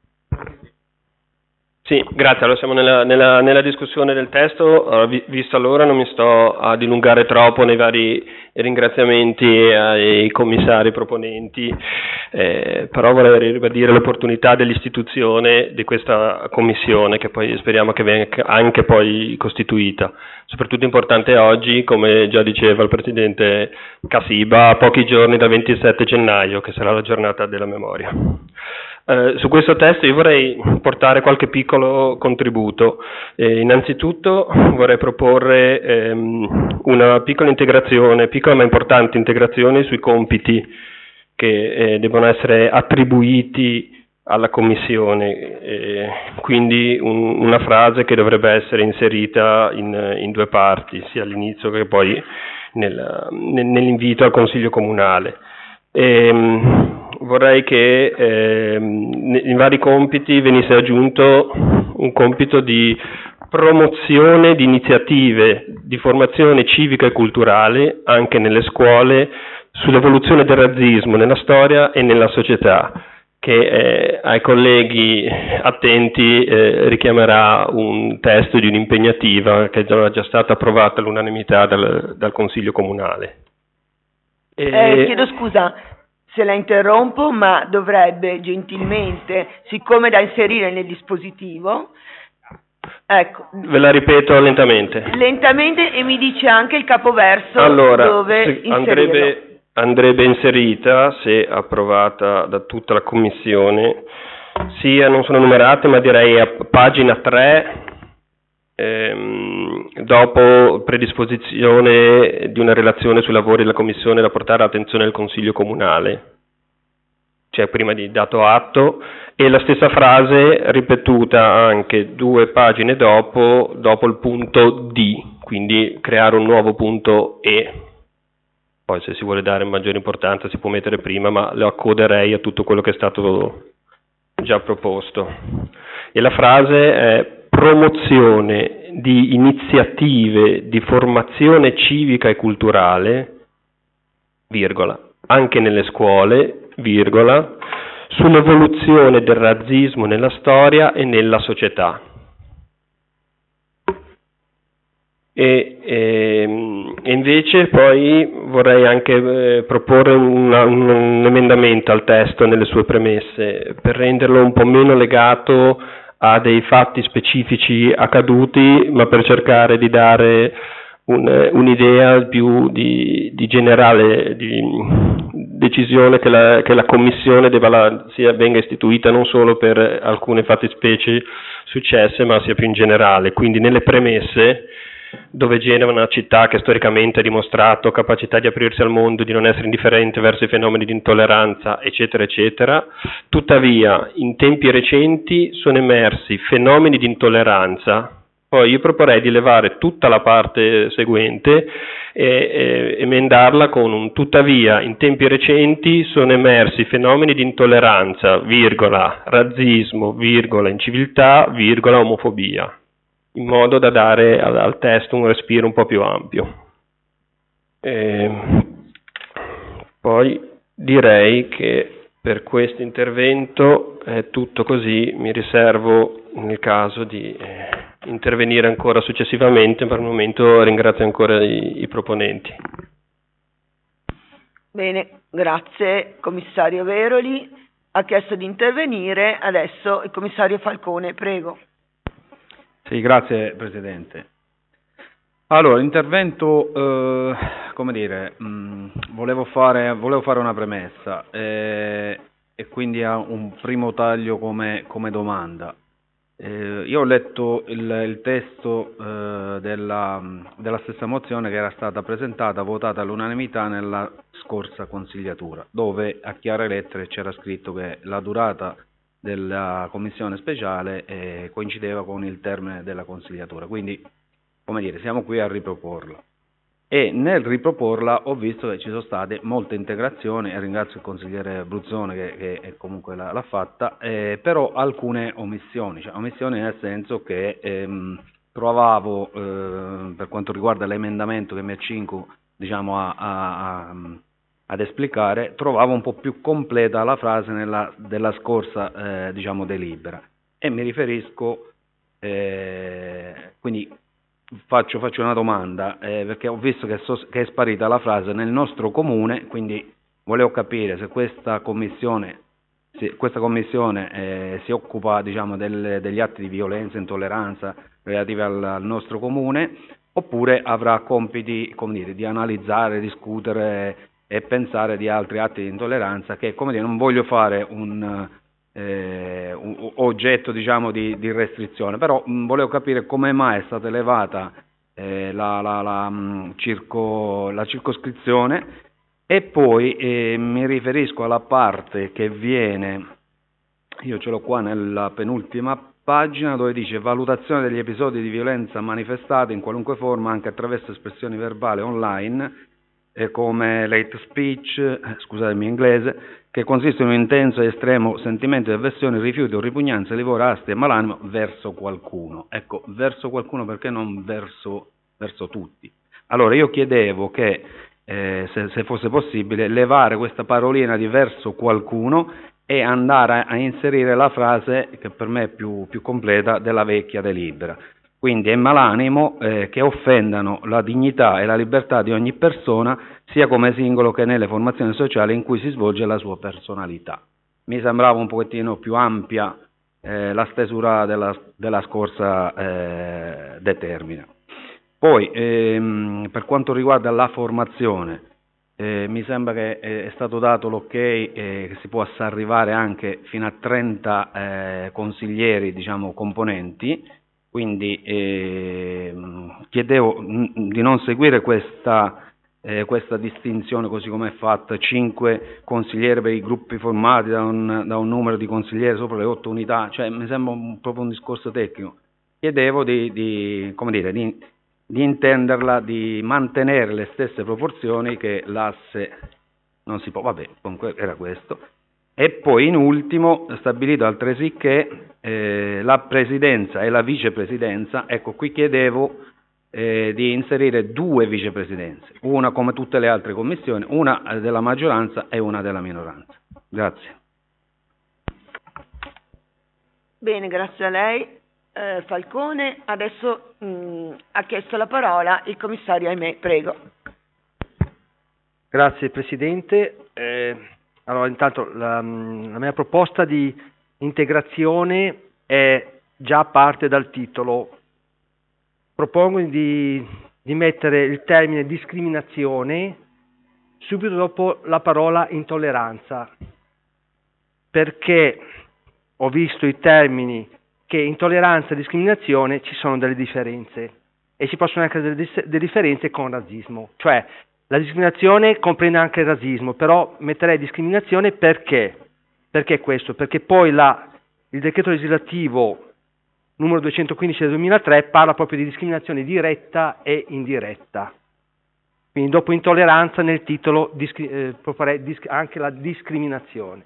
Sì, grazie. Allora siamo nella, nella, nella discussione del testo. Allora, vi, visto allora non mi sto a dilungare troppo nei vari ringraziamenti ai commissari proponenti, eh, però vorrei ribadire l'opportunità dell'istituzione di questa commissione che poi speriamo che venga anche poi costituita. Soprattutto importante oggi, come già diceva il Presidente Casiba, a pochi giorni dal ventisette gennaio, che sarà la giornata della memoria. Eh, su questo testo io vorrei portare qualche piccolo contributo. Eh, innanzitutto vorrei proporre ehm, una piccola integrazione, piccola ma importante integrazione sui compiti che eh, devono essere attribuiti alla Commissione, eh, quindi un, una frase che dovrebbe essere inserita in, in due parti, sia all'inizio che poi nel, nell'invito al Consiglio Comunale. E, vorrei che eh, in vari compiti venisse aggiunto un compito di promozione di iniziative di formazione civica e culturale anche nelle scuole sull'evoluzione del razzismo nella storia e nella società, che eh, ai colleghi attenti eh, richiamerà un testo di un'impegnativa che è già stata approvata all'unanimità dal, dal Consiglio Comunale. E... Eh, chiedo scusa se la interrompo, ma dovrebbe gentilmente, siccome da inserire nel dispositivo, ecco. Ve la ripeto lentamente. Lentamente e mi dice anche il capoverso allora, dove inserirlo. Andrebbe, andrebbe inserita, se approvata da tutta la Commissione, sia, non sono numerate, ma direi a pagina tre, Ehm, dopo predisposizione di una relazione sui lavori della Commissione da portare all'attenzione del Consiglio Comunale, cioè prima di dato atto, e la stessa frase ripetuta anche due pagine dopo, dopo il punto D, quindi creare un nuovo punto E. Poi se si vuole dare maggiore importanza si può mettere prima, ma lo accoderei a tutto quello che è stato già proposto. E la frase è: promozione di iniziative di formazione civica e culturale, virgola, anche nelle scuole, virgola, sull'evoluzione del razzismo nella storia e nella società. E, e, e invece poi vorrei anche eh, proporre una, un, un emendamento al testo nelle sue premesse per renderlo un po' meno legato a dei fatti specifici accaduti, ma per cercare di dare un, un'idea più di, di generale di decisione che la, che la Commissione debba la, sia, venga istituita non solo per alcune fattispecie successe, ma sia più in generale. Quindi nelle premesse, dove Genova è una città che storicamente ha dimostrato capacità di aprirsi al mondo, di non essere indifferente verso i fenomeni di intolleranza, eccetera, eccetera. Tuttavia, in tempi recenti sono emersi fenomeni di intolleranza. Poi io proporrei di levare tutta la parte seguente e, e emendarla con un tuttavia, in tempi recenti sono emersi fenomeni di intolleranza, virgola, razzismo, virgola, inciviltà, virgola, omofobia, in modo da dare al, al testo un respiro un po' più ampio. E poi direi che per questo intervento è tutto così, mi riservo nel caso di eh, intervenire ancora successivamente, per il momento ringrazio ancora i, i proponenti. Bene, grazie commissario Veroli, ha chiesto di intervenire, adesso il commissario Falcone, prego. Sì, grazie Presidente. Allora, l'intervento, eh, come dire, mh, volevo, fare, volevo fare una premessa eh, e quindi ha un primo taglio come, come domanda. Eh, io ho letto il, il testo eh, della, della stessa mozione che era stata presentata, votata all'unanimità nella scorsa consigliatura, dove a chiare lettere c'era scritto che la durata della commissione speciale eh, coincideva con il termine della consigliatura, quindi come dire siamo qui a riproporla e nel riproporla ho visto che ci sono state molte integrazioni e ringrazio il consigliere Bruzzone che, che comunque l'ha, l'ha fatta, eh, però alcune omissioni, cioè omissioni nel senso che ehm, trovavo eh, per quanto riguarda l'emendamento che mi accingo diciamo a, a, a ad esplicare, trovavo un po' più completa la frase nella, della scorsa eh, diciamo delibera e mi riferisco eh, quindi faccio, faccio una domanda eh, perché ho visto che, so, che è sparita la frase nel nostro comune, quindi volevo capire se questa commissione se questa commissione eh, si occupa diciamo del, degli atti di violenza e intolleranza relativi al, al nostro comune oppure avrà compiti come dire, di analizzare, discutere e pensare di altri atti di intolleranza che, come dire, non voglio fare un, eh, un oggetto, diciamo, di, di restrizione, però mh, volevo capire come mai è stata elevata eh, la, la, la, mh, circo, la circoscrizione e poi eh, mi riferisco alla parte che viene, io ce l'ho qua nella penultima pagina dove dice valutazione degli episodi di violenza manifestati in qualunque forma anche attraverso espressioni verbali online come l'hate speech, scusatemi in inglese, che consiste in un intenso e estremo sentimento di avversione, rifiuto, ripugnanza, livore, astia e malanimo verso qualcuno. Ecco, verso qualcuno perché non verso, verso tutti? Allora io chiedevo che, eh, se, se fosse possibile, levare questa parolina di verso qualcuno e andare a, a inserire la frase, che per me è più, più completa, della vecchia delibera. Quindi è malanimo eh, che offendano la dignità e la libertà di ogni persona, sia come singolo che nelle formazioni sociali in cui si svolge la sua personalità. Mi sembrava un pochettino più ampia eh, la stesura della, della scorsa eh, determina. Poi, ehm, per quanto riguarda la formazione, eh, mi sembra che eh, è stato dato l'ok eh, che si possa arrivare anche fino a trenta eh, consiglieri, diciamo, componenti. Quindi eh, chiedevo mh, di non seguire questa, eh, questa distinzione così come è fatta, cinque consiglieri per i gruppi formati da un, da un numero di consiglieri sopra le otto unità, cioè mi sembra un, proprio un discorso tecnico. Chiedevo di, di, come dire, di, di intenderla, di mantenere le stesse proporzioni che l'asse non si può, vabbè, comunque era questo. E poi in ultimo stabilito altresì che eh, la presidenza e la vicepresidenza, ecco qui chiedevo eh, di inserire due vicepresidenze, una come tutte le altre commissioni, una della maggioranza e una della minoranza. Grazie. Bene, grazie a lei. Eh, Falcone, adesso mh, ha chiesto la parola il commissario Aimé, prego. Grazie Presidente. Eh, allora, intanto la, la mia proposta di integrazione è già parte dal titolo. Propongo di, di mettere il termine discriminazione subito dopo la parola intolleranza, perché ho visto i termini che intolleranza e discriminazione ci sono delle differenze e ci possono essere delle, delle differenze con razzismo, cioè la discriminazione comprende anche il razzismo, però metterei discriminazione perché? Perché questo? Perché poi la, il decreto legislativo numero duecentoquindici del duemilatré parla proprio di discriminazione diretta e indiretta. Quindi dopo intolleranza nel titolo discri, eh, proporrei disc, anche la discriminazione.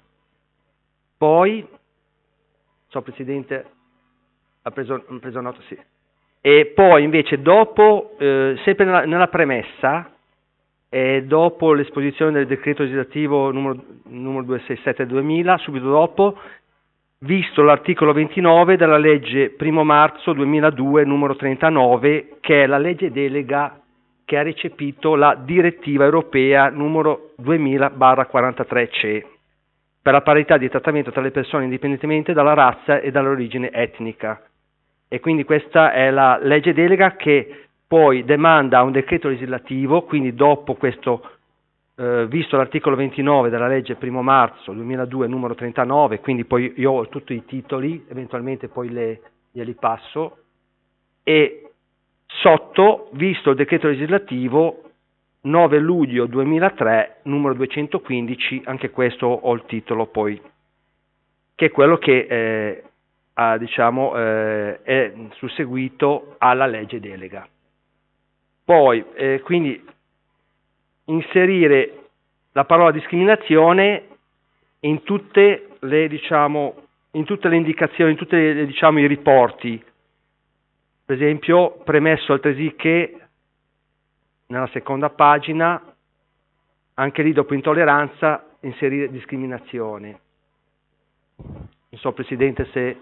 Poi, so Presidente, ha preso, ha preso nota, sì. E poi invece dopo, eh, sempre nella, nella premessa, e dopo l'esposizione del decreto legislativo numero, numero duecentosessantasette del duemila, subito dopo, visto l'articolo ventinove della legge primo marzo duemiladue numero trentanove, che è la legge delega che ha recepito la direttiva europea numero duemila quarantatré C per la parità di trattamento tra le persone indipendentemente dalla razza e dall'origine etnica. E quindi questa è la legge delega che poi demanda a un decreto legislativo, quindi dopo questo, eh, visto l'articolo ventinove della legge primo marzo duemiladue numero trentanove, quindi poi io ho tutti i titoli, eventualmente poi le, glieli passo, e sotto, visto il decreto legislativo nove luglio duemilatré numero duecentoquindici, anche questo ho il titolo poi, che è quello che eh, ha, diciamo, eh, è susseguito alla legge delega. Poi, eh, quindi, inserire la parola discriminazione in tutte le, diciamo, in tutte le indicazioni, in tutti diciamo, i riporti. Per esempio, premesso altresì che nella seconda pagina, anche lì dopo intolleranza, inserire discriminazione. Non so, Presidente, se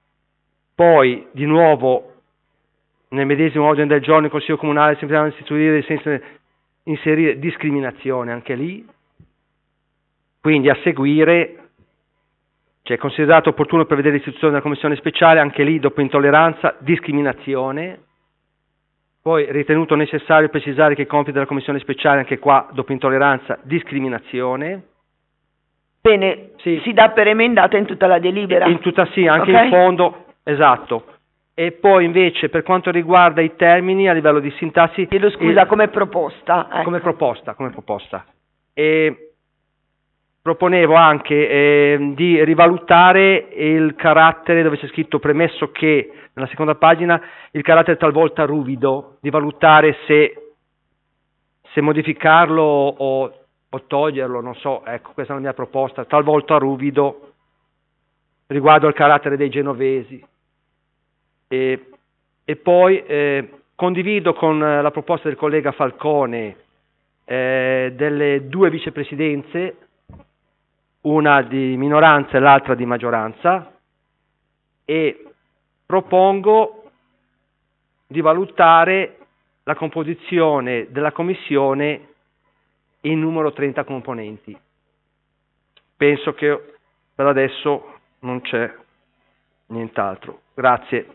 poi di nuovo nel medesimo ordine del giorno il Consiglio Comunale si poteva istituire senza inserire discriminazione anche lì. Quindi a seguire, cioè considerato opportuno prevedere l'istituzione della Commissione speciale, anche lì dopo intolleranza, discriminazione. Poi ritenuto necessario precisare che i compiti della Commissione speciale, anche qua dopo intolleranza, discriminazione. Bene, sì. Si dà per emendata in tutta la delibera. In tutta sì, anche okay. In fondo, esatto. E poi invece per quanto riguarda i termini a livello di sintassi... Chiedo scusa, eh, come proposta. Ecco. Come proposta, come proposta. E proponevo anche eh, di rivalutare il carattere, dove c'è scritto premesso che, nella seconda pagina, il carattere talvolta ruvido, di valutare se, se modificarlo o, o toglierlo, non so, ecco, questa è la mia proposta, talvolta ruvido, riguardo al carattere dei genovesi. E, e poi eh, condivido con la proposta del collega Falcone eh, delle due vicepresidenze, una di minoranza e l'altra di maggioranza, e propongo di valutare la composizione della commissione in numero trenta componenti. Penso che per adesso non c'è nient'altro. Grazie.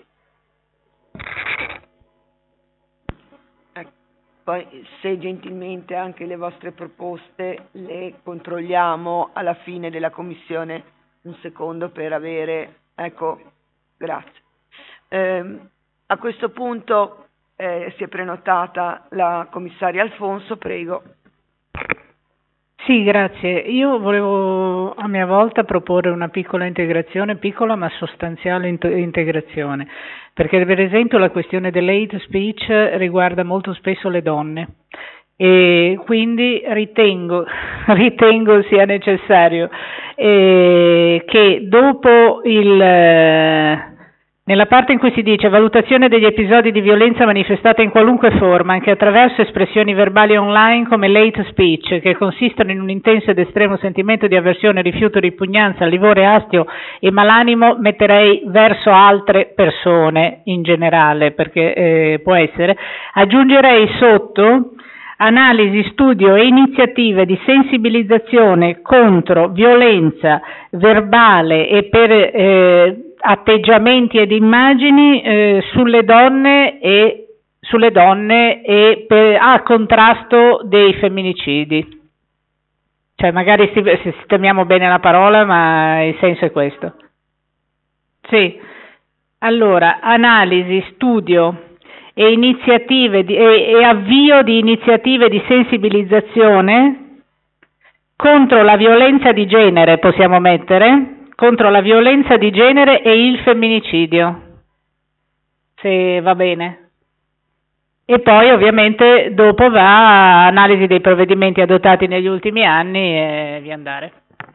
Poi, se gentilmente anche le vostre proposte le controlliamo alla fine della commissione, un secondo per avere, ecco, grazie. Eh, a questo punto eh, si è prenotata la commissaria Alfonso, prego. Sì, grazie. Io volevo a mia volta proporre una piccola integrazione, piccola ma sostanziale integrazione, perché per esempio la questione dell'hate speech riguarda molto spesso le donne e quindi ritengo, ritengo sia necessario eh, che dopo il, Nella parte in cui si dice valutazione degli episodi di violenza manifestata in qualunque forma, anche attraverso espressioni verbali online come l'hate speech, che consistono in un intenso ed estremo sentimento di avversione, rifiuto, ripugnanza, livore, astio e malanimo, metterei verso altre persone in generale, perché eh, può essere. Aggiungerei sotto analisi, studio e iniziative di sensibilizzazione contro violenza verbale e per eh, atteggiamenti ed immagini eh, sulle donne e sulle donne e per, a contrasto dei femminicidi. Cioè magari sistemiamo bene la parola, ma il senso è questo. Sì. Allora, analisi, studio e iniziative di, e, e avvio di iniziative di sensibilizzazione contro la violenza di genere, possiamo mettere, contro la violenza di genere e il femminicidio, se va bene. E poi ovviamente dopo va analisi dei provvedimenti adottati negli ultimi anni e via andare.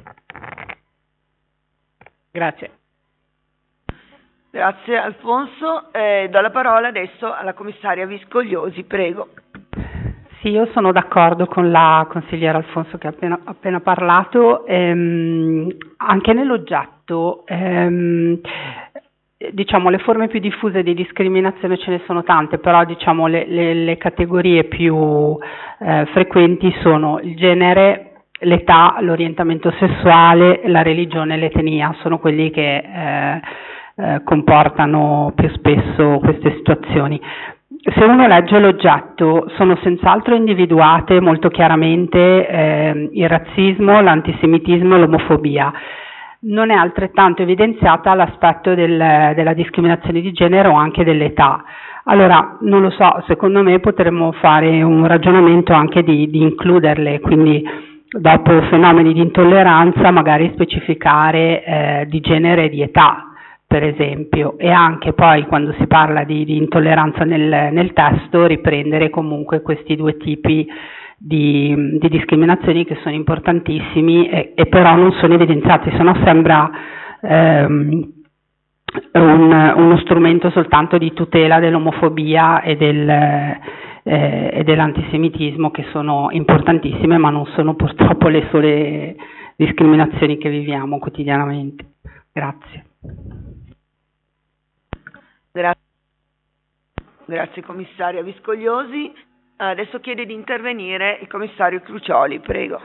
Grazie. Grazie Alfonso. Eh, do la parola adesso alla commissaria Viscogliosi, prego. Sì, io sono d'accordo con la consigliera Alfonso che ha appena, appena parlato. Ehm, anche nell'oggetto, ehm, diciamo, le forme più diffuse di discriminazione ce ne sono tante, però diciamo le, le, le categorie più eh, frequenti sono il genere, l'età, l'orientamento sessuale, la religione e l'etnia, sono quelli che eh, eh, comportano più spesso queste situazioni. Se uno legge l'oggetto, sono senz'altro individuate molto chiaramente eh, il razzismo, l'antisemitismo e l'omofobia. Non è altrettanto evidenziata l'aspetto del, della discriminazione di genere o anche dell'età. Allora, non lo so, secondo me potremmo fare un ragionamento anche di, di includerle, quindi dopo fenomeni di intolleranza magari specificare eh, di genere e di età, per esempio, e anche poi quando si parla di, di intolleranza nel, nel testo riprendere comunque questi due tipi di, di discriminazioni che sono importantissimi e, e però non sono evidenziati, se no sembra ehm, un, uno strumento soltanto di tutela dell'omofobia e, del, eh, e dell'antisemitismo, che sono importantissime ma non sono purtroppo le sole discriminazioni che viviamo quotidianamente. Grazie. Grazie, grazie commissaria Viscogliosi. Adesso chiede di intervenire il commissario Crucioli, prego.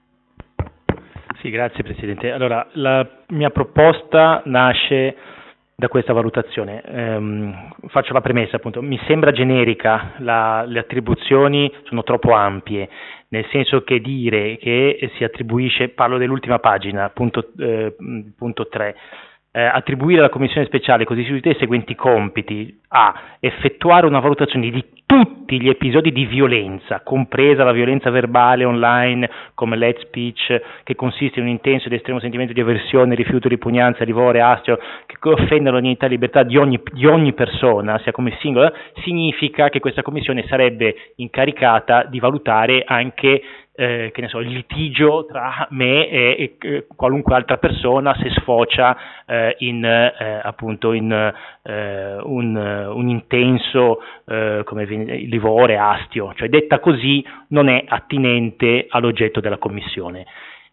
Sì, grazie Presidente. Allora, la mia proposta nasce da questa valutazione. Ehm, faccio la premessa, appunto, mi sembra generica, la, le attribuzioni sono troppo ampie, nel senso che dire che si attribuisce, parlo dell'ultima pagina, punto, eh, punto tre, Eh, attribuire alla Commissione speciale così istituita i seguenti compiti: a. effettuare una valutazione di tutti gli episodi di violenza, compresa la violenza verbale online come l'hate speech, che consiste in un intenso ed estremo sentimento di avversione, rifiuto, ripugnanza, livore, astio, che offendono la dignità e libertà di ogni, di ogni persona, sia come singola. Significa che questa Commissione sarebbe incaricata di valutare anche Eh, che ne so, il litigio tra me e, e qualunque altra persona se sfocia eh, in eh, appunto in eh, un, un intenso eh, come viene, livore, astio, cioè detta così non è attinente all'oggetto della commissione.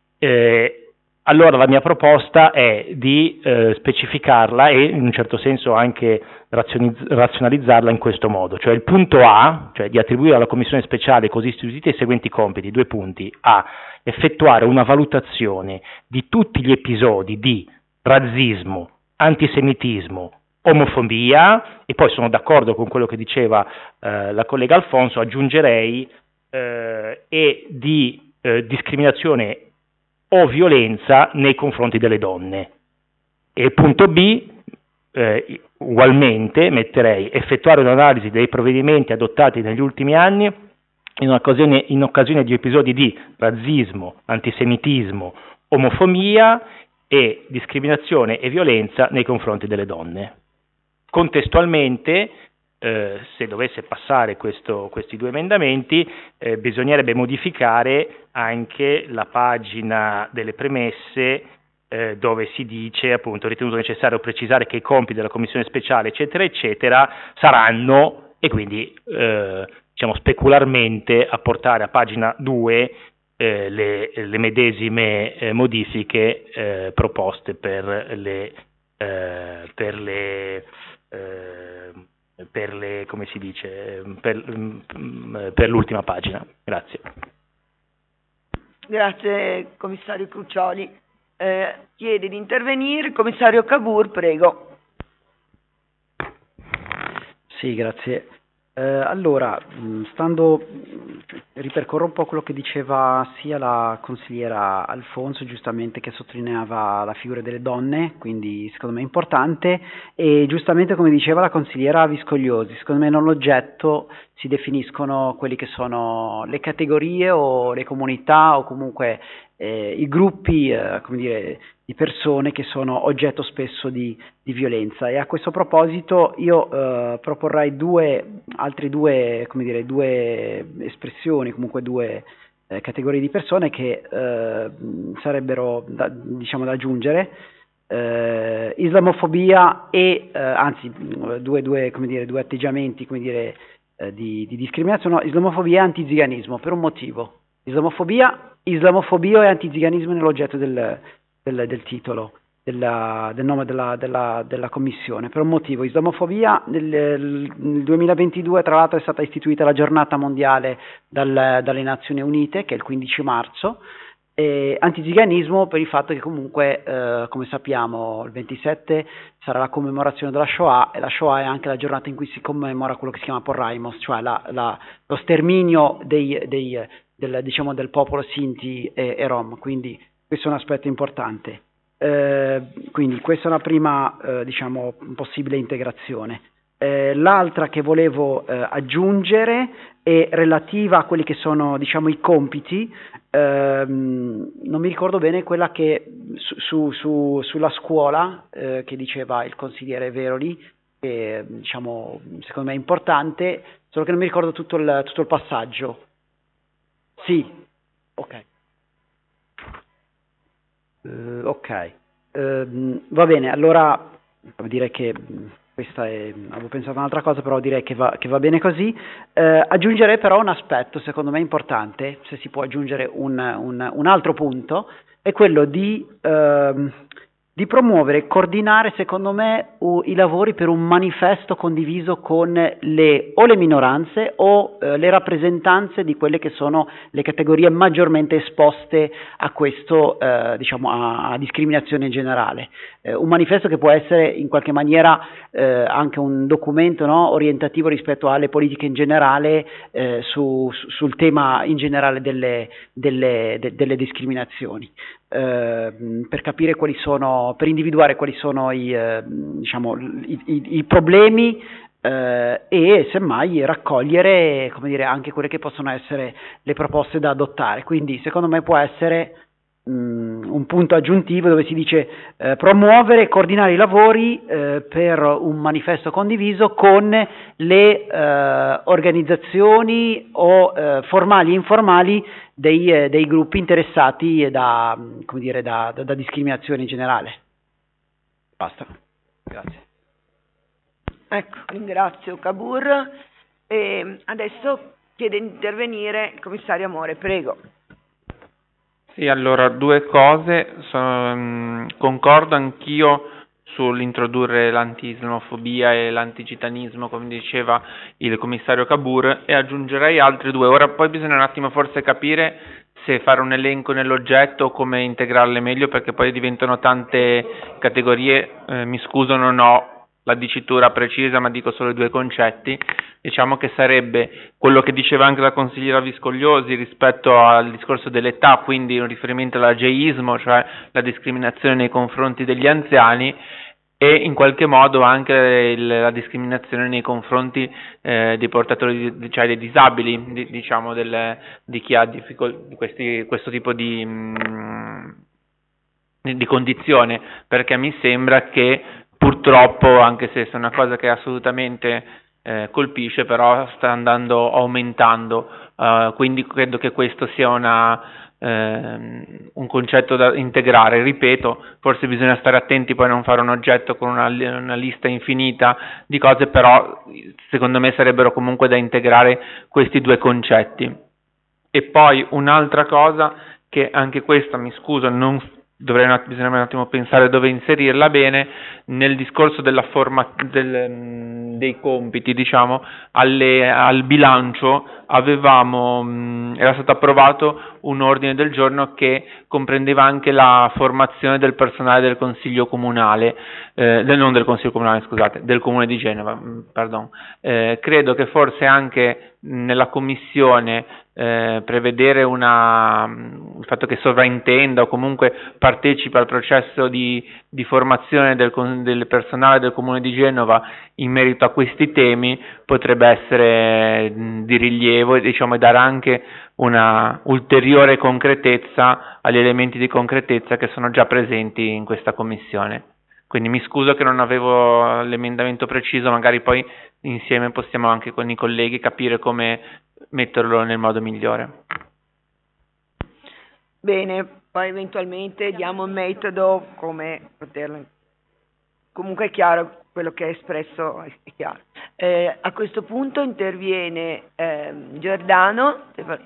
Eh, allora la mia proposta è di eh, specificarla e in un certo senso anche razioniz- razionalizzarla in questo modo, cioè il punto A, cioè di attribuire alla Commissione speciale così istituita i seguenti compiti, due punti: A. effettuare una valutazione di tutti gli episodi di razzismo, antisemitismo, omofobia, e poi sono d'accordo con quello che diceva eh, la collega Alfonso, aggiungerei eh, e di eh, discriminazione o violenza nei confronti delle donne. E punto B, eh, ugualmente metterei effettuare un'analisi dei provvedimenti adottati negli ultimi anni in occasione, in occasione di episodi di razzismo, antisemitismo, omofobia e discriminazione e violenza nei confronti delle donne. Contestualmente, eh, se dovesse passare questo, questi due emendamenti, eh, bisognerebbe modificare anche la pagina delle premesse eh, dove si dice, appunto, ritenuto necessario precisare che i compiti della commissione speciale, eccetera, eccetera, saranno, e quindi eh, diciamo specularmente, apportare a pagina due eh, le, le medesime eh, modifiche eh, proposte per le, eh, per le eh, per le, come si dice, per, per l'ultima pagina. Grazie. Grazie commissario Crucioli. Eh, chiede di intervenire il commissario Cavour, prego. Sì, grazie. Eh, allora, stando, ripercorro un po' quello che diceva sia la consigliera Alfonso, giustamente, che sottolineava la figura delle donne, quindi secondo me è importante, e giustamente come diceva la consigliera Viscogliosi, secondo me nell'oggetto si definiscono quelli che sono le categorie o le comunità o comunque eh, i gruppi, eh, come dire, di persone che sono oggetto spesso di, di violenza. E a questo proposito io eh, proporrei due, altri due, come dire, due espressioni, comunque due eh, categorie di persone che eh, sarebbero da, diciamo da aggiungere. Eh, islamofobia e eh, anzi due, due, come dire, due atteggiamenti, come dire, eh, di, di discriminazione, no, islamofobia e antiziganismo, per un motivo. Islamofobia, islamofobia e antiziganismo nell'oggetto del Del, del titolo, della, del nome della, della, della commissione, per un motivo. Islamofobia, nel, nel duemilaventidue tra l'altro è stata istituita la giornata mondiale dal, dalle Nazioni Unite, che è il quindici marzo, e antiziganismo per il fatto che comunque, eh, come sappiamo, il ventisette sarà la commemorazione della Shoah, e la Shoah è anche la giornata in cui si commemora quello che si chiama Porraimos, cioè la, la, lo sterminio dei, dei, del, diciamo, del popolo Sinti e, e Rom, quindi questo è un aspetto importante. Eh, quindi questa è una prima, eh, diciamo, possibile integrazione. Eh, l'altra che volevo eh, aggiungere è relativa a quelli che sono, diciamo, i compiti. Eh, non mi ricordo bene quella che su, su, su, sulla scuola eh, che diceva il consigliere Veroli, che diciamo secondo me è importante, solo che non mi ricordo tutto il, tutto il passaggio. Sì, ok. Uh, ok, uh, va bene, allora direi che questa è, avevo pensato a un'altra cosa, però direi che va, che va bene così. Uh, aggiungerei però un aspetto secondo me importante, se si può aggiungere un, un, un altro punto, è quello di, uh, di promuovere e coordinare secondo me uh, i lavori per un manifesto condiviso con le, o le minoranze o uh, le rappresentanze di quelle che sono le categorie maggiormente esposte a questo, uh, diciamo, a, a discriminazione in generale. Uh, un manifesto che può essere in qualche maniera uh, anche un documento, no, orientativo rispetto alle politiche in generale, uh, su, su, sul tema in generale delle, delle, de, delle discriminazioni. Uh, per capire quali sono, per individuare quali sono i, uh, diciamo, i, i, i problemi uh, e semmai raccogliere, come dire, anche quelle che possono essere le proposte da adottare. Quindi secondo me può essere um, un punto aggiuntivo dove si dice uh, promuovere e coordinare i lavori uh, per un manifesto condiviso con le uh, organizzazioni o uh, formali e informali Dei, eh, dei gruppi interessati da, come dire, da, da, da discriminazione in generale. Basta. Grazie. Ecco, ringrazio Cavour. E adesso chiede di intervenire il commissario Amore, prego. Sì, allora, due cose. Sono, mh, concordo anch'io sull'introdurre l'anti-islamofobia e l'antigitanismo, come diceva il commissario Cavour, e aggiungerei altri due. Ora poi bisogna un attimo forse capire se fare un elenco nell'oggetto o come integrarle meglio, perché poi diventano tante categorie. Eh, mi scuso, non ho la dicitura precisa, ma dico solo due concetti. Diciamo che sarebbe quello che diceva anche la consigliera Viscogliosi rispetto al discorso dell'età, quindi un riferimento all'ageismo, cioè la discriminazione nei confronti degli anziani, e in qualche modo anche il, la discriminazione nei confronti eh, dei portatori, di, cioè dei disabili, di, diciamo del, di chi ha difficol- questi, questo tipo di, mh, di condizione, perché mi sembra che purtroppo, anche se è una cosa che assolutamente eh, colpisce, però sta andando aumentando, uh, quindi credo che questo sia una ehm, un concetto da integrare. Ripeto, forse bisogna stare attenti poi a non fare un oggetto con una, una lista infinita di cose, però secondo me sarebbero comunque da integrare questi due concetti. E poi un'altra cosa, che anche questa, mi scuso, non dovrei un attimo, bisogna un attimo pensare dove inserirla bene, nel discorso della forma del, dei compiti, diciamo, alle, al bilancio avevamo, mh, era stato approvato un ordine del giorno che comprendeva anche la formazione del personale del Consiglio Comunale, eh, del, non del Consiglio Comunale, scusate, del Comune di Genova, mh, pardon. Eh, credo che forse anche nella Commissione eh, prevedere una, il fatto che sovrintenda o comunque partecipi al processo di, di formazione del, del personale del Comune di Genova in merito a questi temi potrebbe essere mh, di rilievo e diciamo dare anche una ulteriore concretezza agli elementi di concretezza che sono già presenti in questa Commissione. Quindi mi scuso che non avevo l'emendamento preciso, magari poi insieme possiamo anche con i colleghi capire come metterlo nel modo migliore. Bene, poi eventualmente diamo un metodo come poterlo. Comunque è chiaro, quello che è espresso è chiaro. Eh, a questo punto interviene eh, Giordano.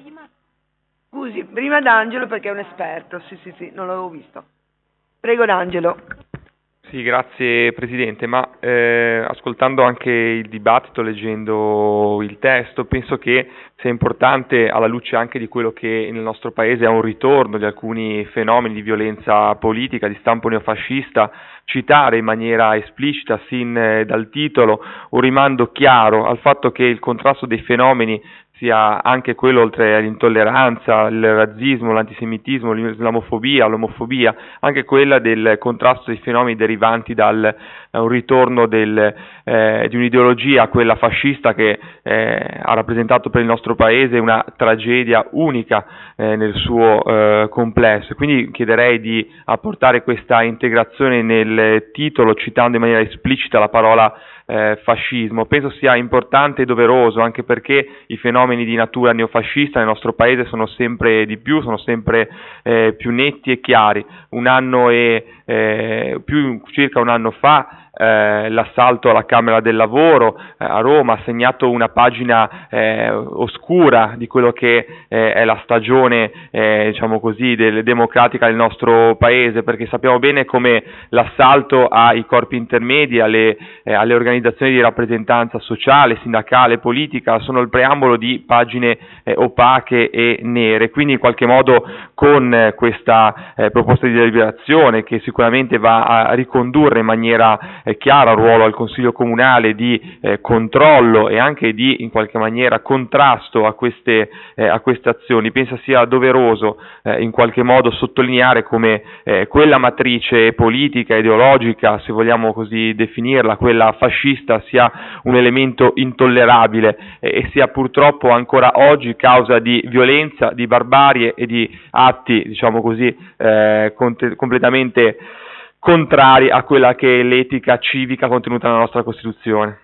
Scusi, prima D'Angelo perché è un esperto, sì sì sì, non l'avevo visto. Prego D'Angelo. Sì, grazie Presidente, ma eh, ascoltando anche il dibattito, leggendo il testo, penso che sia importante, alla luce anche di quello che nel nostro Paese è un ritorno di alcuni fenomeni di violenza politica, di stampo neofascista, citare in maniera esplicita, sin eh, dal titolo, un rimando chiaro al fatto che il contrasto dei fenomeni sia anche quello, oltre all'intolleranza, il razzismo, l'antisemitismo, l'islamofobia, l'omofobia, anche quella del contrasto dei fenomeni derivanti dal eh, un ritorno del, eh, di un'ideologia, quella fascista, che eh, ha rappresentato per il nostro Paese una tragedia unica eh, nel suo eh, complesso. Quindi chiederei di apportare questa integrazione nel titolo, citando in maniera esplicita la parola Eh, fascismo. Penso sia importante e doveroso, anche perché i fenomeni di natura neofascista nel nostro Paese sono sempre di più, sono sempre eh, più netti e chiari. Un anno e eh, più circa un anno fa Eh, l'assalto alla Camera del Lavoro eh, a Roma ha segnato una pagina eh, oscura di quello che eh, è la stagione eh, diciamo così del, democratica del nostro Paese, perché sappiamo bene come l'assalto ai corpi intermedi, alle, eh, alle organizzazioni di rappresentanza sociale, sindacale, politica sono il preambolo di pagine eh, opache e nere. Quindi in qualche modo con eh, questa eh, proposta di deliberazione, che sicuramente va a ricondurre in maniera è chiaro il ruolo al Consiglio Comunale di eh, controllo e anche di in qualche maniera contrasto a queste, eh, a queste azioni, penso sia doveroso eh, in qualche modo sottolineare come eh, quella matrice politica, ideologica, se vogliamo così definirla, quella fascista, sia un elemento intollerabile eh, e sia purtroppo ancora oggi causa di violenza, di barbarie e di atti, diciamo così, eh, cont- completamente contrari a quella che è l'etica civica contenuta nella nostra Costituzione.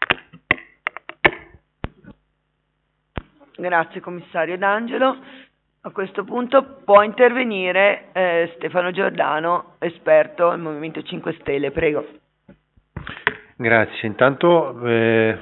Grazie commissario D'Angelo. A questo punto può intervenire eh, Stefano Giordano, esperto del Movimento cinque Stelle, prego. Grazie, intanto eh,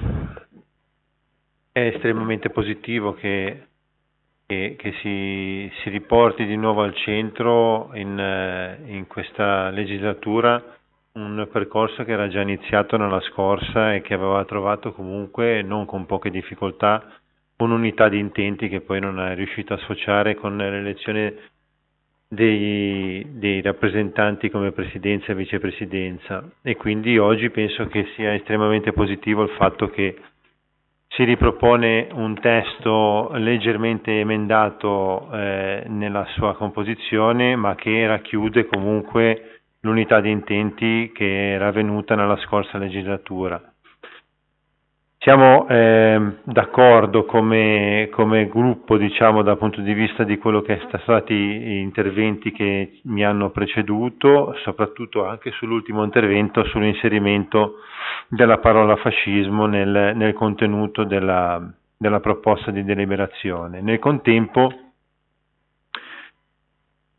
è estremamente positivo che che, che si, si riporti di nuovo al centro in, in questa legislatura un percorso che era già iniziato nella scorsa e che aveva trovato comunque, non con poche difficoltà, un'unità di intenti che poi non è riuscito a sfociare con l'elezione dei, dei rappresentanti come presidenza e vicepresidenza, e quindi oggi penso che sia estremamente positivo il fatto che si ripropone un testo leggermente emendato eh, nella sua composizione, ma che racchiude comunque l'unità di intenti che era avvenuta nella scorsa legislatura. Siamo eh, d'accordo come, come gruppo, diciamo, dal punto di vista di quello che sono stati gli interventi che mi hanno preceduto, soprattutto anche sull'ultimo intervento sull'inserimento della parola fascismo nel, nel contenuto della, della proposta di deliberazione. Nel contempo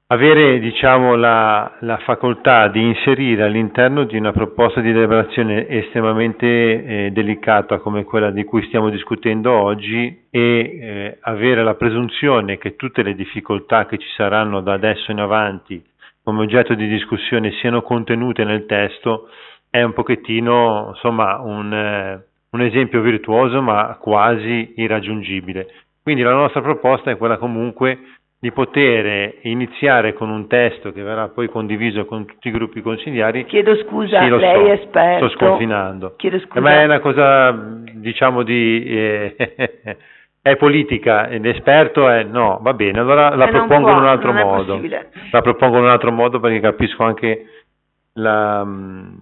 avere diciamo, la, la facoltà di inserire all'interno di una proposta di deliberazione estremamente eh, delicata come quella di cui stiamo discutendo oggi e eh, avere la presunzione che tutte le difficoltà che ci saranno da adesso in avanti come oggetto di discussione siano contenute nel testo è un pochettino insomma un, eh, un esempio virtuoso ma quasi irraggiungibile. Quindi la nostra proposta è quella comunque di poter iniziare con un testo che verrà poi condiviso con tutti i gruppi consigliari. Chiedo scusa, sì, lo lei so, è esperto. sto sconfinando. Chiedo Eh, scusa. ma è una cosa, diciamo, di... Eh, è politica, ed esperto è... No, va bene, allora la Eh, non propongo può, in un altro non è modo. possibile. La propongo in un altro modo perché capisco anche la mh,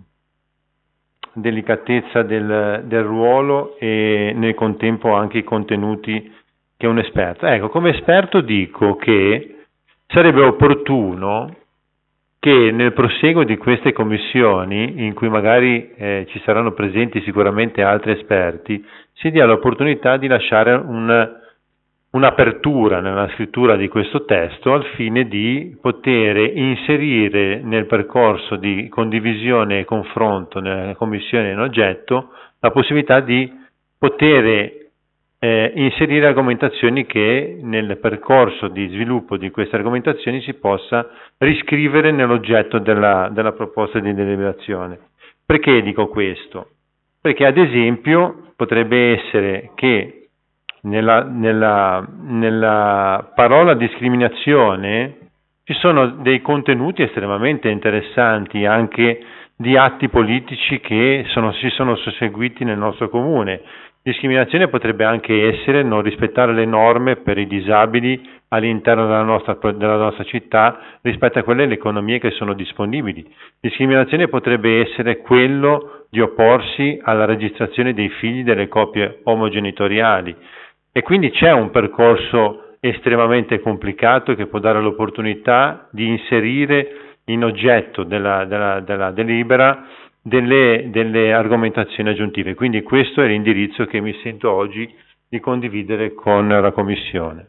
delicatezza del, del ruolo e nel contempo anche i contenuti che un esperto. Ecco, come esperto dico che sarebbe opportuno che nel proseguo di queste commissioni, in cui magari eh, ci saranno presenti sicuramente altri esperti, si dia l'opportunità di lasciare un, un'apertura nella scrittura di questo testo al fine di poter inserire nel percorso di condivisione e confronto nella commissione in oggetto la possibilità di poter Eh, inserire argomentazioni che nel percorso di sviluppo di queste argomentazioni si possa riscrivere nell'oggetto della, della proposta di deliberazione. Perché dico questo? Perché ad esempio potrebbe essere che nella, nella, nella parola discriminazione ci sono dei contenuti estremamente interessanti anche di atti politici che sono, si sono susseguiti nel nostro comune. Discriminazione potrebbe anche essere non rispettare le norme per i disabili all'interno della nostra, della nostra città rispetto a quelle le economie che sono disponibili. Discriminazione potrebbe essere quello di opporsi alla registrazione dei figli delle coppie omogenitoriali e quindi c'è un percorso estremamente complicato che può dare l'opportunità di inserire in oggetto della, della, della delibera Delle, delle argomentazioni aggiuntive. Quindi questo è l'indirizzo che mi sento oggi di condividere con la Commissione.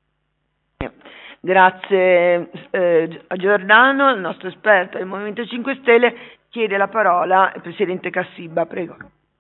Grazie eh, a Giordano, il nostro esperto del Movimento cinque Stelle. Chiede la parola il Presidente Cassibba, prego.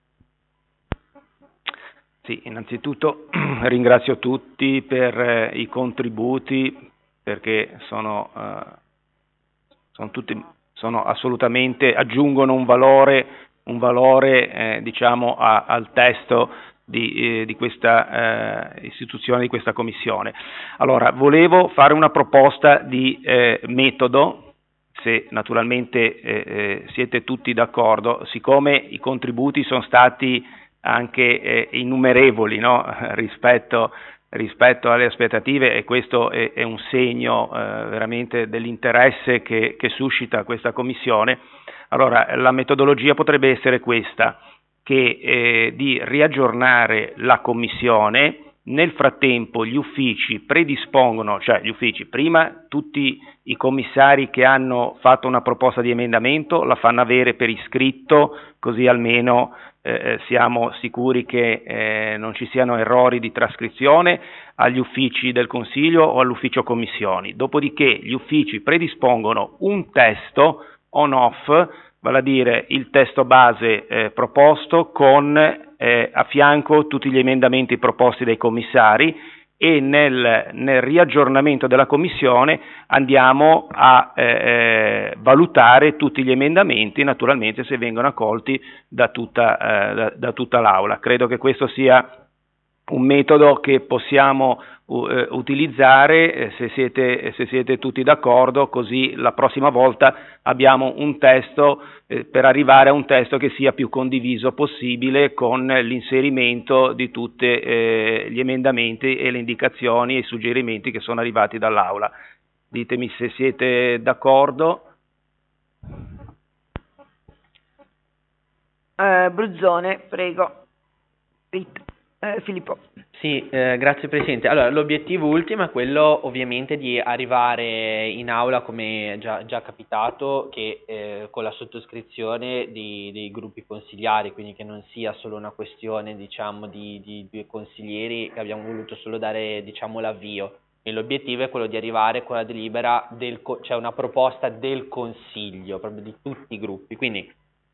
Sì, innanzitutto ringrazio tutti per eh, i contributi perché sono, eh, sono tutti sono assolutamente, aggiungono un valore, un valore eh, diciamo a, al testo di, eh, di questa eh, istituzione, di questa commissione. Allora, volevo fare una proposta di eh, metodo, se naturalmente eh, eh, siete tutti d'accordo, siccome i contributi sono stati anche eh, innumerevoli, no? rispetto rispetto alle aspettative e questo è, è un segno eh, veramente dell'interesse che, che suscita questa commissione. Allora la metodologia potrebbe essere questa, che eh, di riaggiornare la commissione, nel frattempo gli uffici predispongono, cioè gli uffici, prima tutti i commissari che hanno fatto una proposta di emendamento la fanno avere per iscritto, così almeno Eh, siamo sicuri che eh, non ci siano errori di trascrizione agli uffici del Consiglio o all'ufficio commissioni. Dopodiché gli uffici predispongono un testo on-off, vale a dire il testo base eh, proposto con eh, a fianco tutti gli emendamenti proposti dai commissari e nel, nel riaggiornamento della Commissione andiamo a eh, valutare tutti gli emendamenti, naturalmente se vengono accolti da tutta, eh, da, da tutta l'Aula. Credo che questo sia un metodo che possiamo uh, utilizzare eh, se, siete, se siete tutti d'accordo, così la prossima volta abbiamo un testo eh, per arrivare a un testo che sia più condiviso possibile con l'inserimento di tutti eh, gli emendamenti e le indicazioni e i suggerimenti che sono arrivati dall'Aula. Ditemi se siete d'accordo. Eh, Bruzzone, prego. Rit- eh, Filippo. Sì, eh, grazie Presidente. Allora, l'obiettivo ultimo è quello ovviamente di arrivare in aula, come già, già capitato, che eh, con la sottoscrizione di, dei gruppi consigliari, quindi che non sia solo una questione, diciamo, di, di due consiglieri che abbiamo voluto solo dare, diciamo, l'avvio, E l'obiettivo è quello di arrivare con la delibera, del, cioè una proposta del Consiglio, proprio di tutti i gruppi. Quindi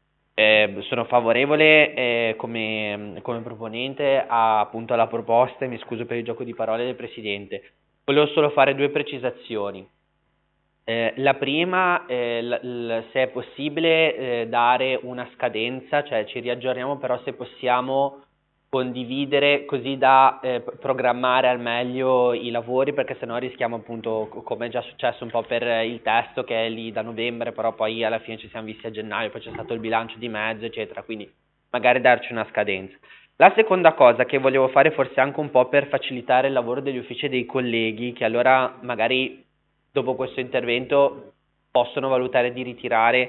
eh, sono favorevole eh, come, come proponente a, appunto alla proposta, e mi scuso per il gioco di parole del Presidente. Volevo solo fare due precisazioni. Eh, la prima, eh, l- l- se è possibile eh, dare una scadenza, cioè ci riaggiorniamo però se possiamo condividere così da eh, programmare al meglio i lavori, perché sennò rischiamo appunto, come è già successo un po' per il testo che è lì da novembre, però poi alla fine ci siamo visti a gennaio, poi c'è stato il bilancio di mezzo eccetera, quindi magari darci una scadenza. La seconda cosa che volevo fare, forse anche un po' per facilitare il lavoro degli uffici e dei colleghi, che allora magari dopo questo intervento possono valutare di ritirare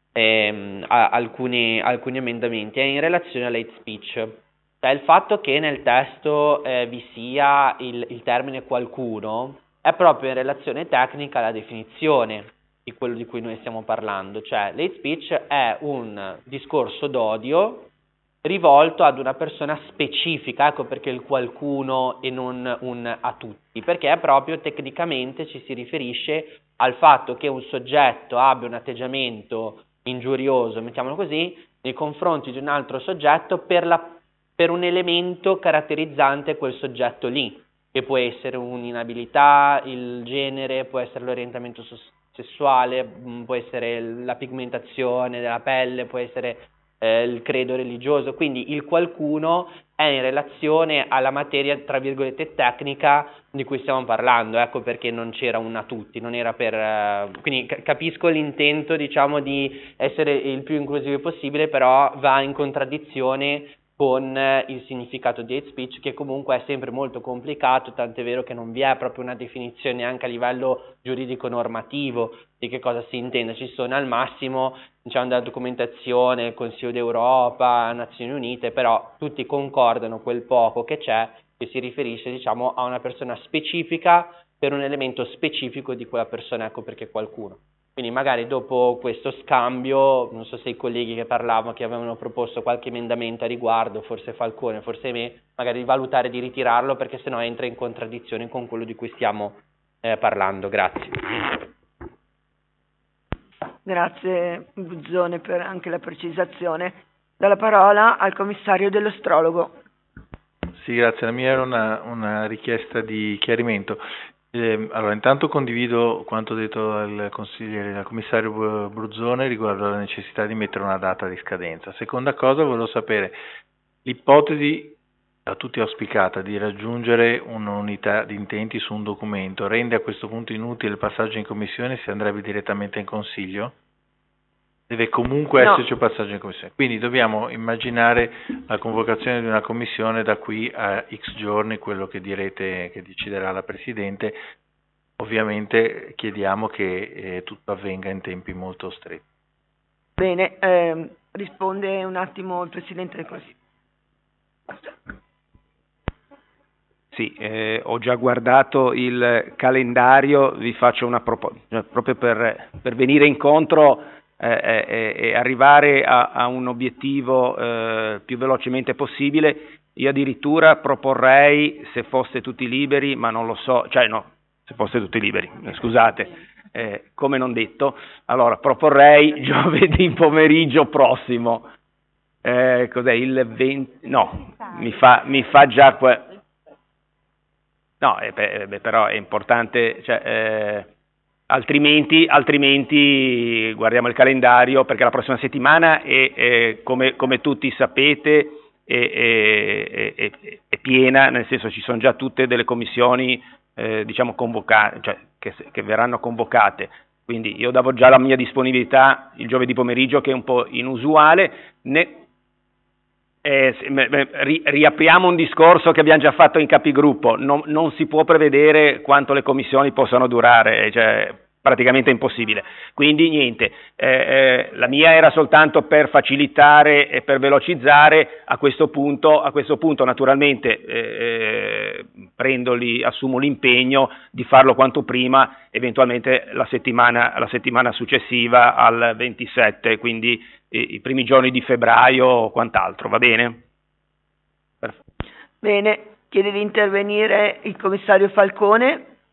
ehm, a- alcuni, alcuni emendamenti, è in relazione all'hate speech. Cioè il fatto che nel testo eh, vi sia il, il termine qualcuno è proprio in relazione tecnica alla definizione di quello di cui noi stiamo parlando, cioè l'hate speech è un discorso d'odio rivolto ad una persona specifica, ecco perché il qualcuno e non un a tutti, perché proprio tecnicamente ci si riferisce al fatto che un soggetto abbia un atteggiamento ingiurioso, mettiamolo così, nei confronti di un altro soggetto per, la, per un elemento caratterizzante quel soggetto lì, che può essere un'inabilità, il genere, può essere l'orientamento sessuale, può essere la pigmentazione della pelle, può essere Eh, il credo religioso, quindi il qualcuno è in relazione alla materia tra virgolette tecnica di cui stiamo parlando, ecco perché non c'era un a tutti, non era per eh, quindi c- capisco l'intento diciamo di essere il più inclusivo possibile, però va in contraddizione con eh, il significato di hate speech, che comunque è sempre molto complicato, tant'è vero che non vi è proprio una definizione anche a livello giuridico normativo di che cosa si intende, ci sono al massimo diciamo della documentazione, Consiglio d'Europa, Nazioni Unite, però tutti concordano quel poco che c'è, che si riferisce diciamo a una persona specifica per un elemento specifico di quella persona, ecco perché qualcuno. Quindi magari dopo questo scambio, non so se i colleghi che parlavano, che avevano proposto qualche emendamento a riguardo, forse Falcone, forse me, magari valutare di ritirarlo perché sennò entra in contraddizione con quello di cui stiamo eh, parlando. Grazie. Grazie Buzzone per anche la precisazione. Do la parola al commissario dell'astrologo. Sì, grazie. La mia era una, una richiesta di chiarimento. Eh, allora, intanto condivido quanto detto dal consigliere, dal commissario Bruzzone riguardo alla necessità di mettere una data di scadenza. Seconda cosa, volevo sapere l'ipotesi da tutti auspicata di raggiungere un'unità di intenti su un documento rende a questo punto inutile il passaggio in commissione, si andrebbe direttamente in consiglio? Deve comunque No. esserci un passaggio in commissione, quindi dobbiamo immaginare la convocazione di una commissione da qui a X giorni, quello che direte, che deciderà la Presidente. Ovviamente chiediamo che eh, tutto avvenga in tempi molto stretti. Bene, ehm, risponde un attimo il Presidente del Consiglio. Sì, eh, ho già guardato il calendario, vi faccio una proposta, proprio per, per venire incontro eh, eh, e arrivare a, a un obiettivo eh, più velocemente possibile. Io addirittura proporrei, se foste tutti liberi, ma non lo so, cioè no, se foste tutti liberi, scusate, eh, come non detto, allora proporrei giovedì pomeriggio prossimo, eh, cos'è, il venti, no, mi fa, mi fa già... Que- No, eh, beh, però è importante, cioè, eh, altrimenti, altrimenti guardiamo il calendario, perché la prossima settimana è, è come, come tutti sapete è, è, è, è piena, nel senso ci sono già tutte delle commissioni eh, diciamo convocate, cioè che, che verranno convocate, quindi io davo già la mia disponibilità il giovedì pomeriggio, che è un po' inusuale. Ne, Eh, ri, riapriamo un discorso che abbiamo già fatto in capigruppo, non, non si può prevedere quanto le commissioni possano durare, cioè praticamente impossibile, quindi niente, eh, eh, la mia era soltanto per facilitare e per velocizzare. A questo punto, a questo punto naturalmente eh, prendo li, assumo l'impegno di farlo quanto prima, eventualmente la settimana, la settimana successiva al ventisette, quindi i, i primi giorni di febbraio o quant'altro, va bene? Bene, chiede di intervenire il commissario Falcone.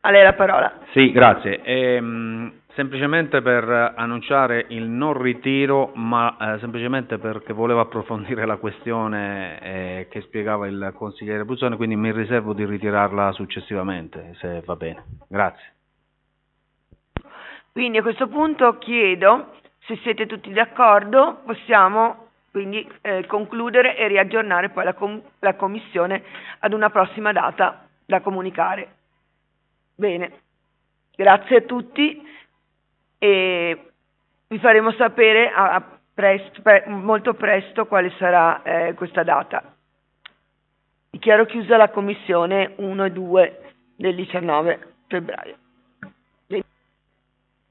A lei la parola. Sì, grazie. Ehm, semplicemente per annunciare il non ritiro, ma eh, semplicemente perché volevo approfondire la questione eh, che spiegava il consigliere Buzzone, quindi mi riservo di ritirarla successivamente, se va bene. Grazie. Quindi a questo punto chiedo, se siete tutti d'accordo, possiamo quindi eh, concludere e riaggiornare poi la, com- la Commissione ad una prossima data da comunicare. Bene, grazie a tutti e vi faremo sapere a, a presto, pre- molto presto quale sarà eh, questa data. Dichiaro chiusa la Commissione uno e due del diciannove febbraio.